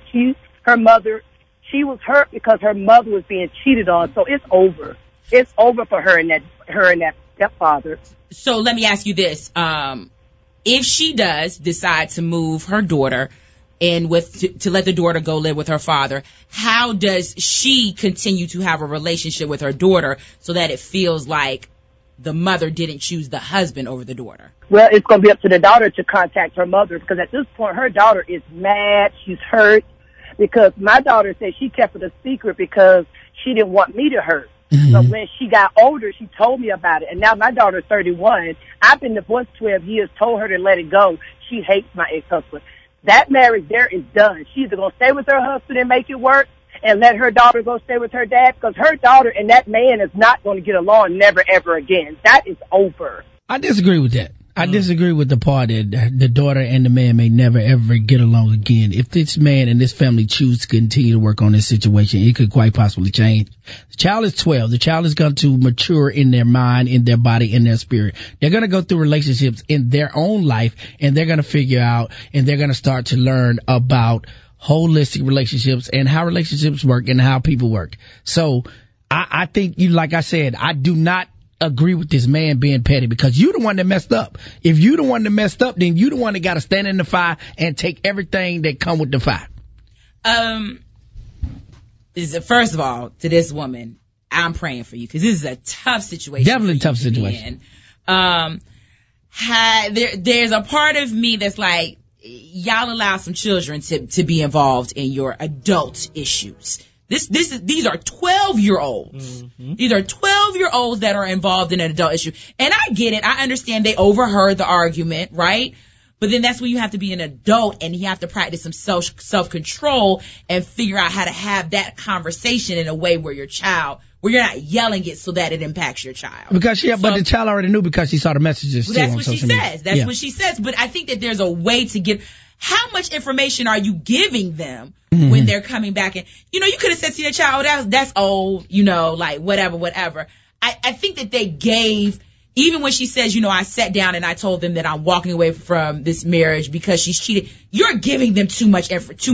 she was hurt because her mother was being cheated on. So it's over. It's over for her and that stepfather. So let me ask you this. If she does decide to move her daughter in to let the daughter go live with her father, how does she continue to have a relationship with her daughter so that it feels like the mother didn't choose the husband over the daughter? Well, it's going to be up to the daughter to contact her mother because at this point her daughter is mad. She's hurt because my daughter said she kept it a secret because she didn't want me to hurt. Mm-hmm. So when she got older, she told me about it. And now my daughter's 31. I've been divorced 12 years, told her to let it go. She hates my ex-husband. That marriage there is done. She's either going to stay with her husband and make it work and let her daughter go stay with her dad because her daughter and that man is not going to get along never, ever again. That is over. I disagree with that. I disagree with the part that the daughter and the man may never, ever get along again. If this man and this family choose to continue to work on this situation, it could quite possibly change. The child is 12. The child is going to mature in their mind, in their body, in their spirit. They're going to go through relationships in their own life, and they're going to figure out, and they're going to start to learn about holistic relationships and how relationships work and how people work. So I think like I said, I do not agree with this man being petty because you the one that messed up. If you the one that messed up, then you the one that got to stand in the fire and take everything that come with the fire. First of all, to this woman, I'm praying for you because this is a tough situation. Definitely a tough situation. There's a part of me that's like, y'all allow some children to be involved in your adult issues. These are 12-year-olds. Mm-hmm. These are 12-year-olds that are involved in an adult issue. And I get it. I understand they overheard the argument, right? But then that's when you have to be an adult and you have to practice some self-control and figure out how to have that conversation in a way where you're not yelling it so that it impacts your child. But the child already knew because she saw the messages. Well, that's what she says. That's what she says. But I think that there's a way to get. How much information are you giving them when they're coming back? And, you could have said to your child, that's old, like whatever. I think that they gave, even when she says, I sat down and I told them that I'm walking away from this marriage because she's cheated. You're giving them too much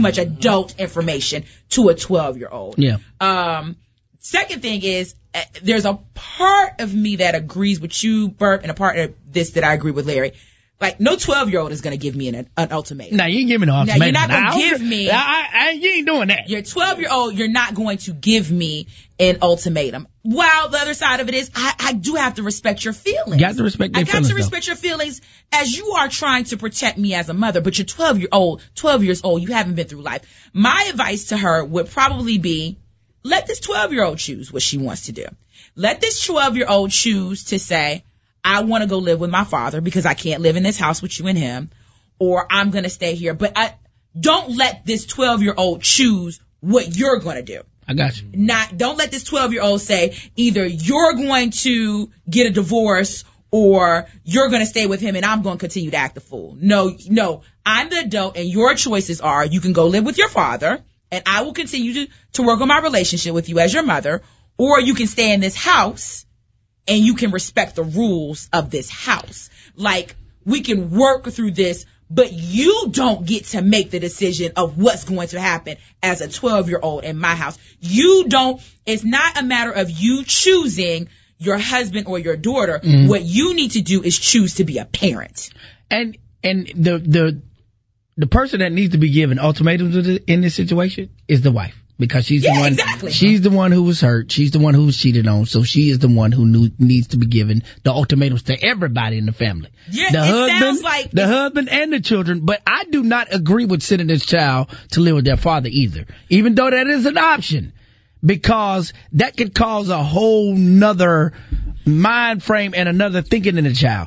adult information to a 12-year-old. Yeah. Second thing is, there's a part of me that agrees with you, Bert, and a part of this that I agree with Larry. Like, no 12-year-old is going to give me an ultimatum. No, you ain't giving me an ultimatum. Now, you're not going to give me. You ain't doing that. You're 12-year-old. You're not going to give me an ultimatum. While the other side of it is, I do have to respect your feelings. You have to respect their feelings. I got to respect your feelings as you are trying to protect me as a mother. But you're 12 years old. You haven't been through life. My advice to her would probably be, let this 12-year-old choose what she wants to do. Let this 12-year-old choose to say, I want to go live with my father because I can't live in this house with you and him, or I'm going to stay here. But don't let this 12-year-old choose what you're going to do. I got you. Don't let this 12-year-old say either you're going to get a divorce or you're going to stay with him and I'm going to continue to act the fool. No, I'm the adult and your choices are you can go live with your father and I will continue to work on my relationship with you as your mother, or you can stay in this house and you can respect the rules of this house. Like, we can work through this, but you don't get to make the decision of what's going to happen as a 12-year-old in my house. You don't, it's not a matter of you choosing your husband or your daughter. Mm-hmm. What you need to do is choose to be a parent. And the person that needs to be given ultimatums in this situation is the wife. Because she's the one, exactly. She's the one who was hurt. She's the one who was cheated on. So she is the one who needs to be given the ultimatums to everybody in the family. Yeah, the husband and the children. But I do not agree with sending this child to live with their father either, even though that is an option, because that could cause a whole nother mind frame and another thinking in the child.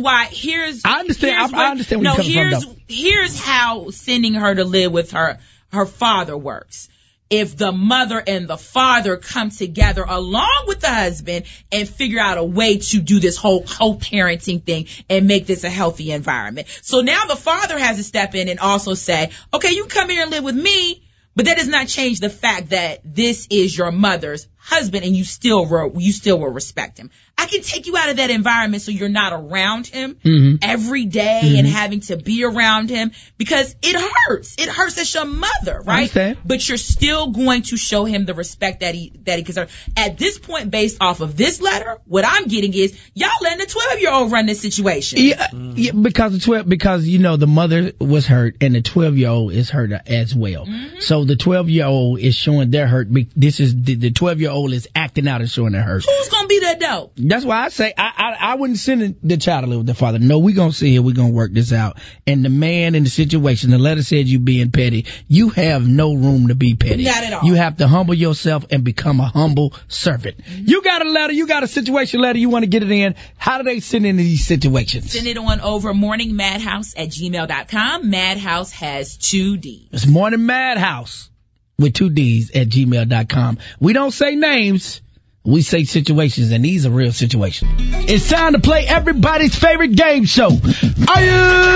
I understand where you're coming from, though. Here's how sending her to live with her father works. If the mother and the father come together along with the husband and figure out a way to do this whole co-parenting thing and make this a healthy environment. So now the father has to step in and also say, okay, you come here and live with me, but that does not change the fact that this is your mother's husband and you still will respect him. I can take you out of that environment so you're not around him every day and having to be around him, because it hurts. It hurts as your mother, right? But you're still going to show him the respect that he deserves. At this point, based off of this letter, what I'm getting is y'all letting the 12-year-old run this situation. Yeah, because the mother was hurt and the 12-year-old is hurt as well. So the 12-year-old is showing their hurt. This is the 12-year-old is acting out and showing their hurt. Who's gonna be the adult? That's why I say I wouldn't send the child to live with their father. No, we're going to sit here. We're going to work this out. And the man in the situation, the letter said you being petty. You have no room to be petty. Not at all. You have to humble yourself and become a humble servant. You got a letter. You got a situation letter. You want to get it in. How do they send in these situations? Send it on over morningmadhouse@gmail.com. Madhouse has 2 D's. It's Morning Madhouse with 2 D's at gmail.com. We don't say names. We say situations, and these are real situations. It's time to play everybody's favorite game show. Are you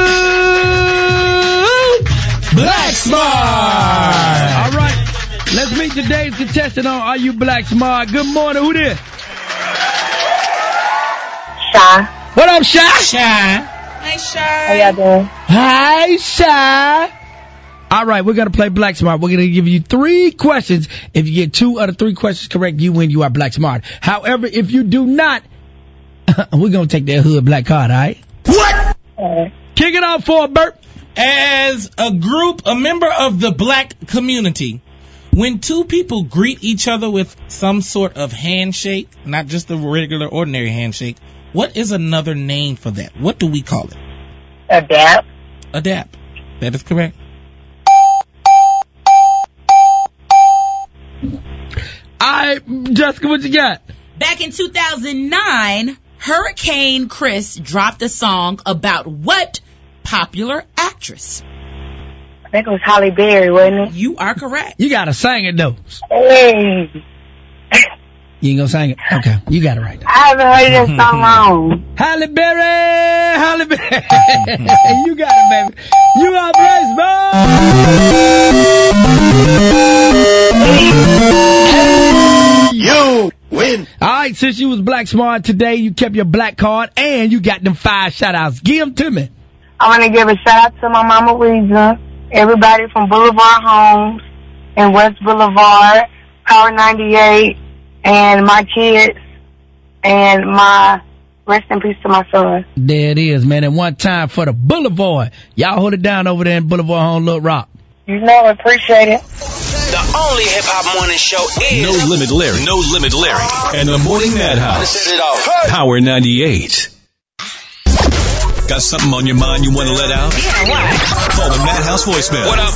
Black Smart? All right, let's meet today's contestant on Are You Black Smart. Good morning. Who this? Shy. What up, Shy? Hi, Shy. How y'all doing? Hi, Shy. All right, we're going to play Black Smart. We're going to give you 3 questions. If you get 2 out of 3 questions correct, you win. You are Black Smart. However, if you do not, we're going to take that hood black card, all right? What? Kick it off for Bert. As a member of the black community, when 2 people greet each other with some sort of handshake, not just a regular, ordinary handshake, what is another name for that? What do we call it? A dap. A dap. That is correct. All right, Jessica, what you got? Back in 2009, Hurricane Chris dropped a song about what popular actress? I think it was Halle Berry, wasn't it? You are correct. You got to sing it, though. Hey. You ain't going to sing it? Okay, you got it right. I haven't heard that song long. Halle Berry, Halle Berry. You got it, baby. You are Black Smart. You win. All right, since you was Black Smart today, you kept your black card and you got them 5 shout-outs. Give them to me. I want to give a shout-out to my mama, Reza, everybody from Boulevard Homes and West Boulevard, Power 98, and my kids, and my rest in peace to my son. There it is, man. And one time for the Boulevard. Y'all hold it down over there in Boulevard Home, Little Rock. You know, appreciate it. The only hip-hop morning show is No Limit Larry. No Limit Larry. And the Morning Madhouse. Set it off. Power 98. Got something on your mind you want to let out? Yeah, what? Call the Madhouse voicemail. What up?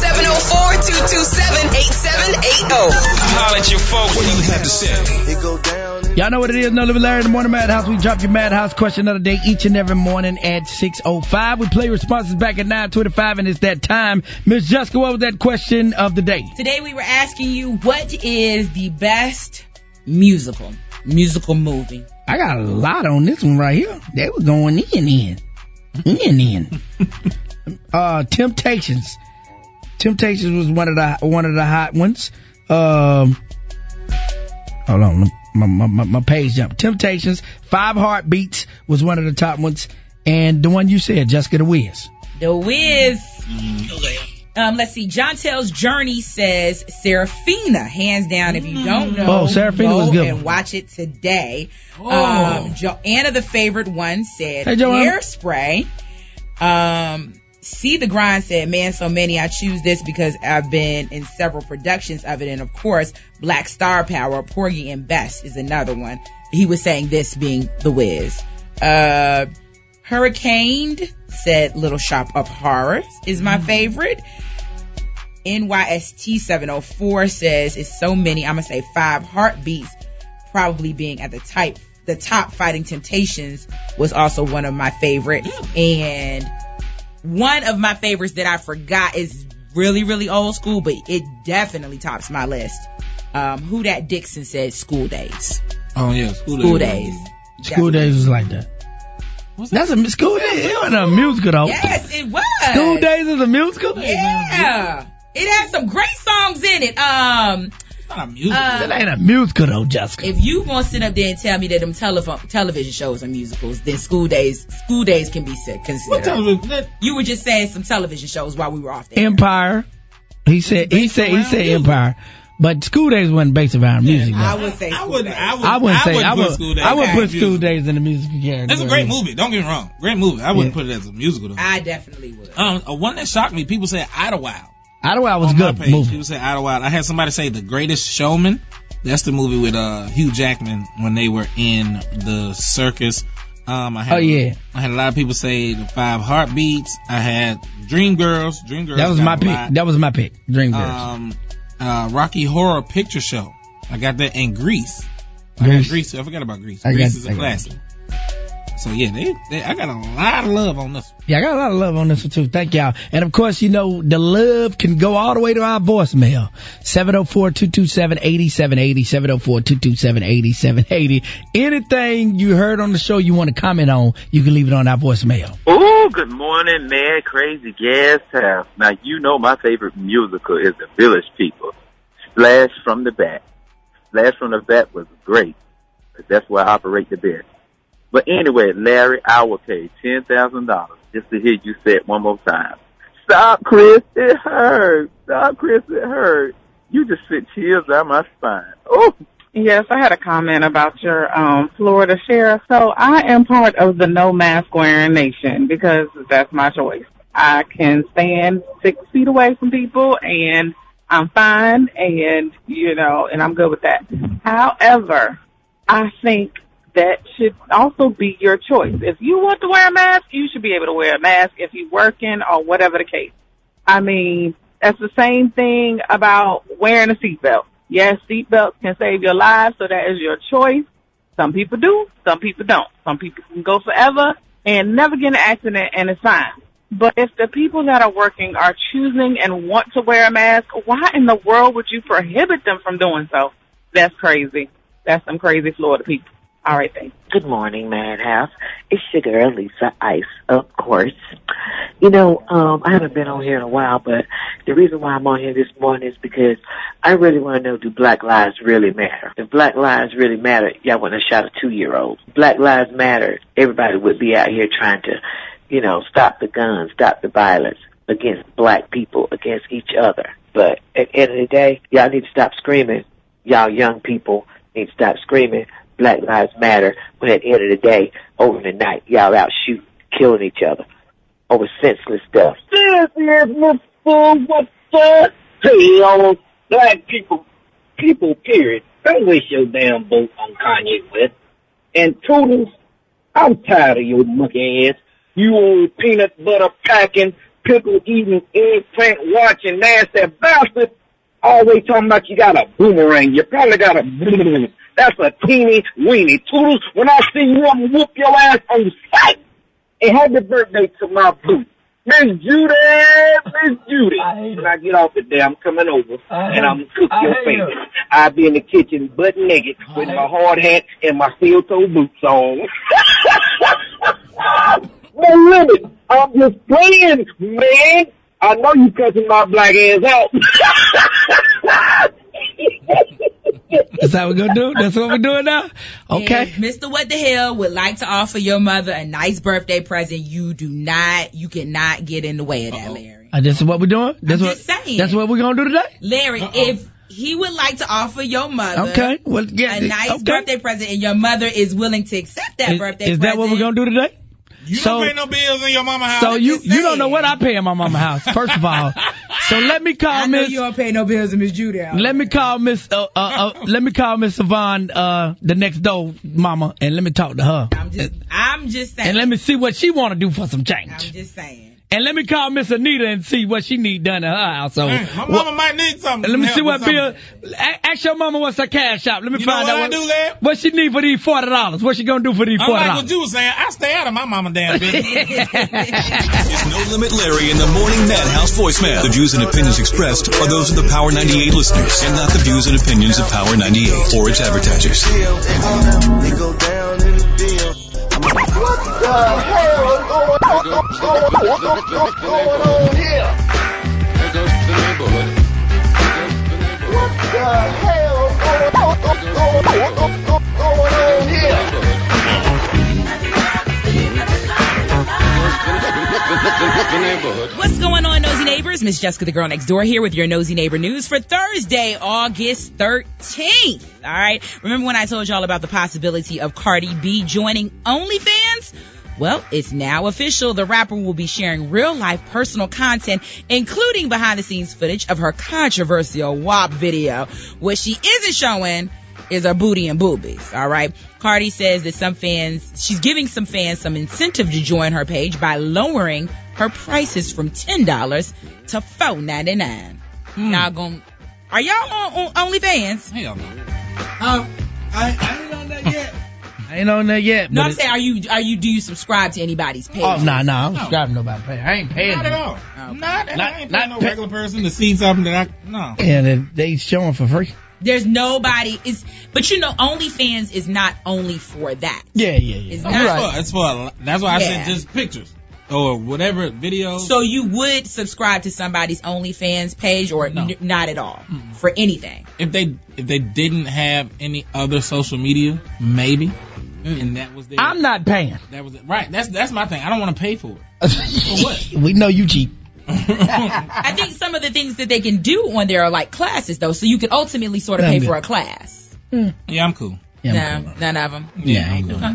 704-227-8780. Holler at your folks. What do you have to say? Y'all know what it is. No Limit Larry in the Morning Madhouse. We drop your Madhouse question of the day each and every morning at 6:05. We play responses back at 9:25, and it's that time. Miss Jessica, what was that question of the day? Today we were asking you, what is the best musical movie? I got a lot on this one right here. They were going in. Temptations. Temptations was one of the hot ones. Hold on, my page jumped. Temptations, 5 Heartbeats was one of the top ones, and the one you said, Jessica, The Wiz. The Wiz. Let's see. John Tell's Journey says Serafina, hands down. If you don't know, Serafina go was good. and watch it today. Joanna, the favorite one, said Hairspray. See the Grind said, man, so many. I choose this because I've been in several productions of it, and of course, Black Star Power, Porgy and Bess is another one. He was saying this being The Wiz. Hurricane said Little Shop of Horrors is my favorite. NYST 704 says it's so many. I'm gonna say 5 Heartbeats, probably being at the top. Fighting Temptations was also one of my favorites, and one of my favorites that I forgot is really, really old school, but it definitely tops my list. Who Dat Dixon said School Days. Oh yeah, School Days. School Days was like that. That's a School Days. It wasn't a musical though. Yes, it was. School Days is a musical. Yeah, it has some great songs in it. It's not a musical. That ain't a musical though, Jessica. If you gonna sit up there and tell me that them television shows are musicals, then School Days can be considered. What television? You were just saying some television shows while we were off there. Empire. He said Empire. But School Days wasn't based around music. I would say I would put School Days in the musical category. It's a great movie. Don't get me wrong. Great movie. I wouldn't put it as a musical though. I definitely would. One that shocked me, people said Idlewild. Idlewild was good movie. People say Idlewild. I had somebody say The Greatest Showman. That's the movie with Hugh Jackman when they were in the circus. I had a lot of people say The 5 Heartbeats. I had Dreamgirls. That was my pick. Dreamgirls. Rocky Horror Picture Show. I got that in Grease. I forgot about Grease. Grease is a classic. So yeah, I got a lot of love on this one. Yeah, I got a lot of love on this one too. Thank y'all. And of course, the love can go all the way to our voicemail. 704-227-8780, 704-227-8780. Anything you heard on the show you want to comment on, you can leave it on our voicemail. Oh, good morning, Mad Crazy Gas House. Now, you know my favorite musical is The Village People. Splash from the Bat. Splash from the Bat was great. That's where I operate the best. But anyway, Larry, I will pay $10,000 just to hear you say it one more time. Stop, Chris, it hurts. Stop, Chris, it hurts. You just sent chills down my spine. Oh. Yes, I had a comment about your Florida sheriff. So I am part of the no mask wearing nation because that's my choice. I can stand 6 feet away from people and I'm fine and I'm good with that. However, I think that should also be your choice. If you want to wear a mask, you should be able to wear a mask if you're working or whatever the case. I mean, that's the same thing about wearing a seatbelt. Yes, seatbelts can save your lives, so that is your choice. Some people do, some people don't. Some people can go forever and never get in an accident, and it's fine. But if the people that are working are choosing and want to wear a mask, why in the world would you prohibit them from doing so? That's crazy. That's some crazy Florida people. All right, thanks. Good morning, Madhouse. It's your girl, Lisa Ice, of course. I haven't been on here in a while, but the reason why I'm on here this morning is because I really want to know, do Black Lives really matter? If Black Lives really matter, y'all wouldn't have shot a 2-year-old. Black Lives Matter, everybody would be out here trying to, stop the guns, stop the violence against black people, against each other. But at the end of the day, y'all need to stop screaming. Y'all young people need to stop screaming Black Lives Matter, when at the end of the day, over the night, y'all out shooting, killing each other over senseless stuff. This is Mr. What's up? Hey, all black people, period. Don't waste your damn boat on Kanye West. And Toodles, I'm tired of your monkey ass. You old peanut butter packing, pickle eating, eggplant watching, nasty bastard. Always talking about you got a boomerang. You probably got a boomerang. That's a teeny weeny. Toodles, when I see you, I'm gonna whoop your ass on sight. And happy birthday to my boo. Miss Judy. When I get off it there, I'm coming over and I'm gonna cook your face. I'll be in the kitchen butt naked with my hard hat and my steel toe boots on. No limit. I'm just playing, man. I know you cussing my black ass out. Is that what we're gonna do? That's what we're doing now? Okay. And Mr. What the Hell would like to offer your mother a nice birthday present. You cannot get in the way of that, Larry. This is what we're doing? Just saying. That's what we're gonna do today? Larry, if he would like to offer your mother a nice birthday present and your mother is willing to accept that birthday present. Is that what we're gonna do today? You don't pay no bills in your mama's house. So you don't know what I pay in my mama's house, first of all. So let me call Miss. I know you don't pay no bills in Miss Judy. Let me call Miss. Let me call Miss Savon, the next door mama, and let me talk to her. I'm just saying. And let me see what she want to do for some change. I'm just saying. And let me call Miss Anita and see what she need done in her house. So my mama might need something. Let me see what bill. Ask your mama what's her cash out. Let me find out what she need for these $40. What she gonna do for these $40? Like what you was saying, I stay out of my mama damn business. It's No Limit Larry in the Morning Madhouse voicemail. The views and opinions expressed are those of the Power 98 listeners and not the views and opinions of Power 98 or its advertisers. They go down in the field. What the hell is going on here? There goes the neighborhood. What the hell is going on here? What's going on, nosy neighbors? Miss Jessica, the girl next door, here with your nosy neighbor news for Thursday, August 13th. All right. Remember when I told y'all about the possibility of Cardi B joining OnlyFans? Well, it's now official. The rapper will be sharing real-life personal content, including behind-the-scenes footage of her controversial WAP video. What she isn't showing is her booty and boobies, all right? Cardi says that she's giving some fans some incentive to join her page by lowering her prices from $10 to $4.99. Are y'all on OnlyFans? Hell no. I ain't on that yet. I ain't on that yet. No, I'm saying, do you subscribe to anybody's page? Oh, no, I'm subscribing to nobody's page. I ain't paying. Not at all. I ain't paying no regular person to see something that no. And they showing for free. There's nobody but OnlyFans is not only for that. Yeah. It's not. It's for that's why I said just pictures or whatever videos. So you would subscribe to somebody's OnlyFans page or not at all for anything? If they didn't have any other social media, maybe. And that was their, I'm not paying. That was it. Right. That's my thing. I don't want to pay for it. For what? We know you cheap. I think some of the things that they can do on there are like classes, though, so you can ultimately sort of pay for a class. Yeah, I'm cool. No, none of them. Yeah, I'm cool.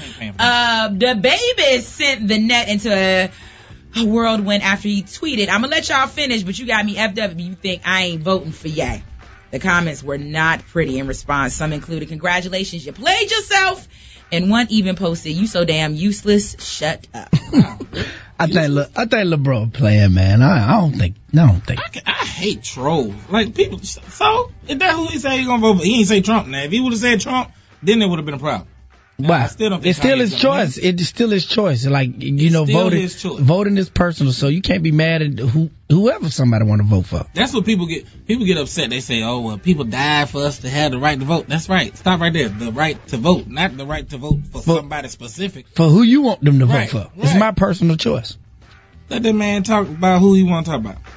The baby sent the net into a whirlwind after he tweeted, "I'm gonna let y'all finish, but you got me effed up if you think I ain't voting for Ye." The comments were not pretty in response. Some included, "Congratulations, you played yourself," and one even posted, "You so damn useless, shut up." I think LeBron playing, man. I don't think. I hate trolls. Like people. So if that's who he say he's gonna vote for, he ain't say Trump. Now if he would have said Trump, then there would have been a problem. Wow. It's still his choice. It's still his choice. Like, voting is personal, so you can't be mad at whoever somebody want to vote for. That's what people get. People get upset. They say, "Oh, well, people died for us to have the right to vote." That's right. Stop right there. The right to vote, not the right to vote for somebody specific. For who you want them to vote for. Right. It's my personal choice. Let that man talk about who he want to talk about.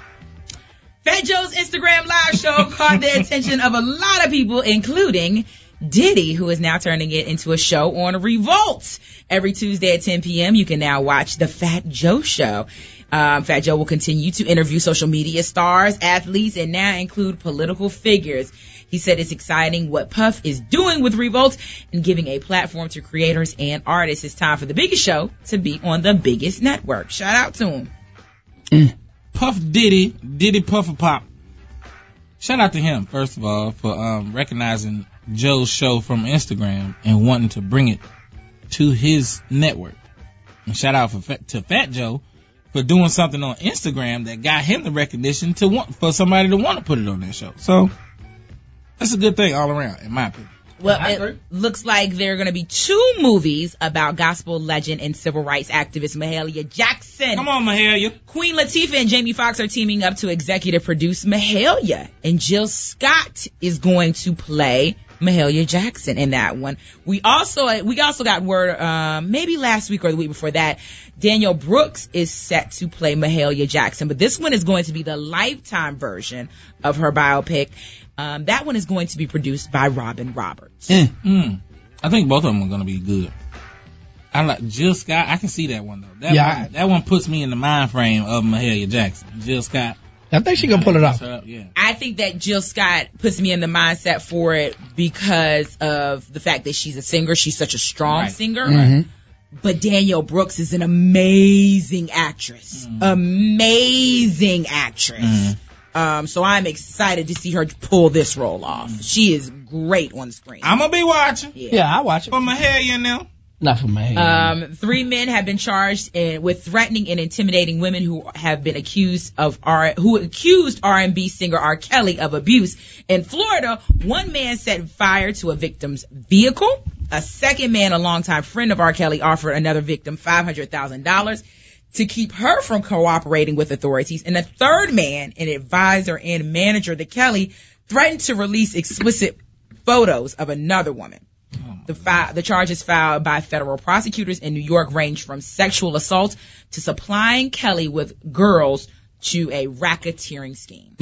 Fat Joe's Instagram live show caught the attention of a lot of people, including Diddy, who is now turning it into a show on Revolt. Every Tuesday at 10 p.m., you can now watch The Fat Joe Show. Fat Joe will continue to interview social media stars, athletes, and now include political figures. He said it's exciting what Puff is doing with Revolt and giving a platform to creators and artists. It's time for the biggest show to be on the biggest network. Shout out to him. Puff Diddy Puffer Pop. Shout out to him, first of all, for recognizing Joe's show from Instagram and wanting to bring it to his network. And shout out to Fat Joe for doing something on Instagram that got him the recognition for somebody to want to put it on their show. So that's a good thing all around, in my opinion. Well, it looks like there are going to be 2 movies about gospel legend and civil rights activist Mahalia Jackson. Come on, Mahalia. Queen Latifah and Jamie Foxx are teaming up to executive produce Mahalia, and Jill Scott is going to play Mahalia Jackson in that one. We also got word, maybe last week or the week before that, Daniel Brooks is set to play Mahalia Jackson, but this one is going to be the Lifetime version of her biopic. That one is going to be produced by Robin Roberts. I think both of them are going to be good. I like Jill Scott. I can see that one though. That one puts me in the mind frame of Mahalia Jackson. Jill Scott. I think she gonna pull it off. Yeah. I think that Jill Scott puts me in the mindset for it because of the fact that she's a singer. She's such a strong singer. Mm-hmm. But Danielle Brooks is an amazing actress. Amazing actress. So I'm excited to see her pull this role off. She is great on screen. I'm gonna be watching. Yeah, I watch it. For Mahalia now. Not for Mahalia. 3 men have been charged with threatening and intimidating women who have been accused R&B singer R. Kelly of abuse. In Florida, one man set fire to a victim's vehicle. A second man, a longtime friend of R. Kelly, offered another victim $500,000 to keep her from cooperating with authorities. And a third man, an advisor and manager to Kelly, threatened to release explicit photos of another woman. The charges filed by federal prosecutors in New York range from sexual assault to supplying Kelly with girls to a racketeering scheme.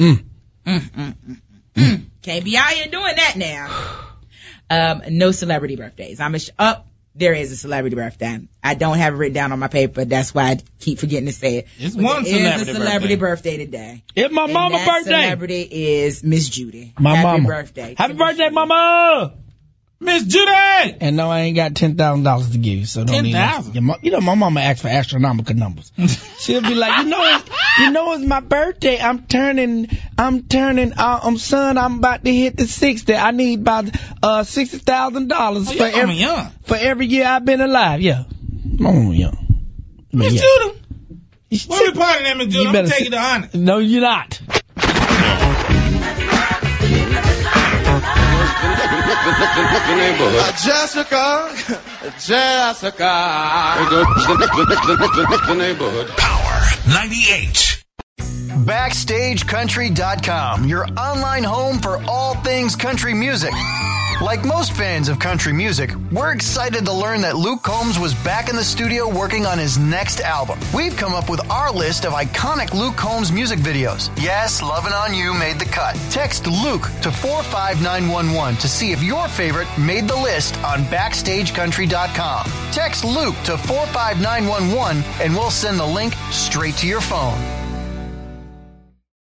Can't be out here doing that now. No celebrity birthdays. There is a celebrity birthday. I don't have it written down on my paper. That's why I keep forgetting to say it. It's one celebrity birthday today. It's my mama's birthday. That celebrity is Miss Judy. Happy birthday. Happy birthday, mama. Miss Judy! And no, I ain't got $10,000 to give you, so don't need $10,000. You know, my mama asks for astronomical numbers. She'll be like, you know, it's my birthday. I'm turning, son, I'm about to hit the 60. I need about, $60,000 for every year I've been alive. Yeah. My mama young. Miss Judy. What we partying at, Miss Judy? I'm gonna take you to honor. No, you're not. Jessica. The neighborhood. Power 98. BackstageCountry.com, your online home for all things country music. Like most fans of country music, we're excited to learn that Luke Combs was back in the studio working on his next album. We've come up with our list of iconic Luke Combs music videos. Yes, Lovin' On You made the cut. Text Luke to 45911 to see if your favorite made the list on BackstageCountry.com. Text Luke to 45911 and we'll send the link straight to your phone.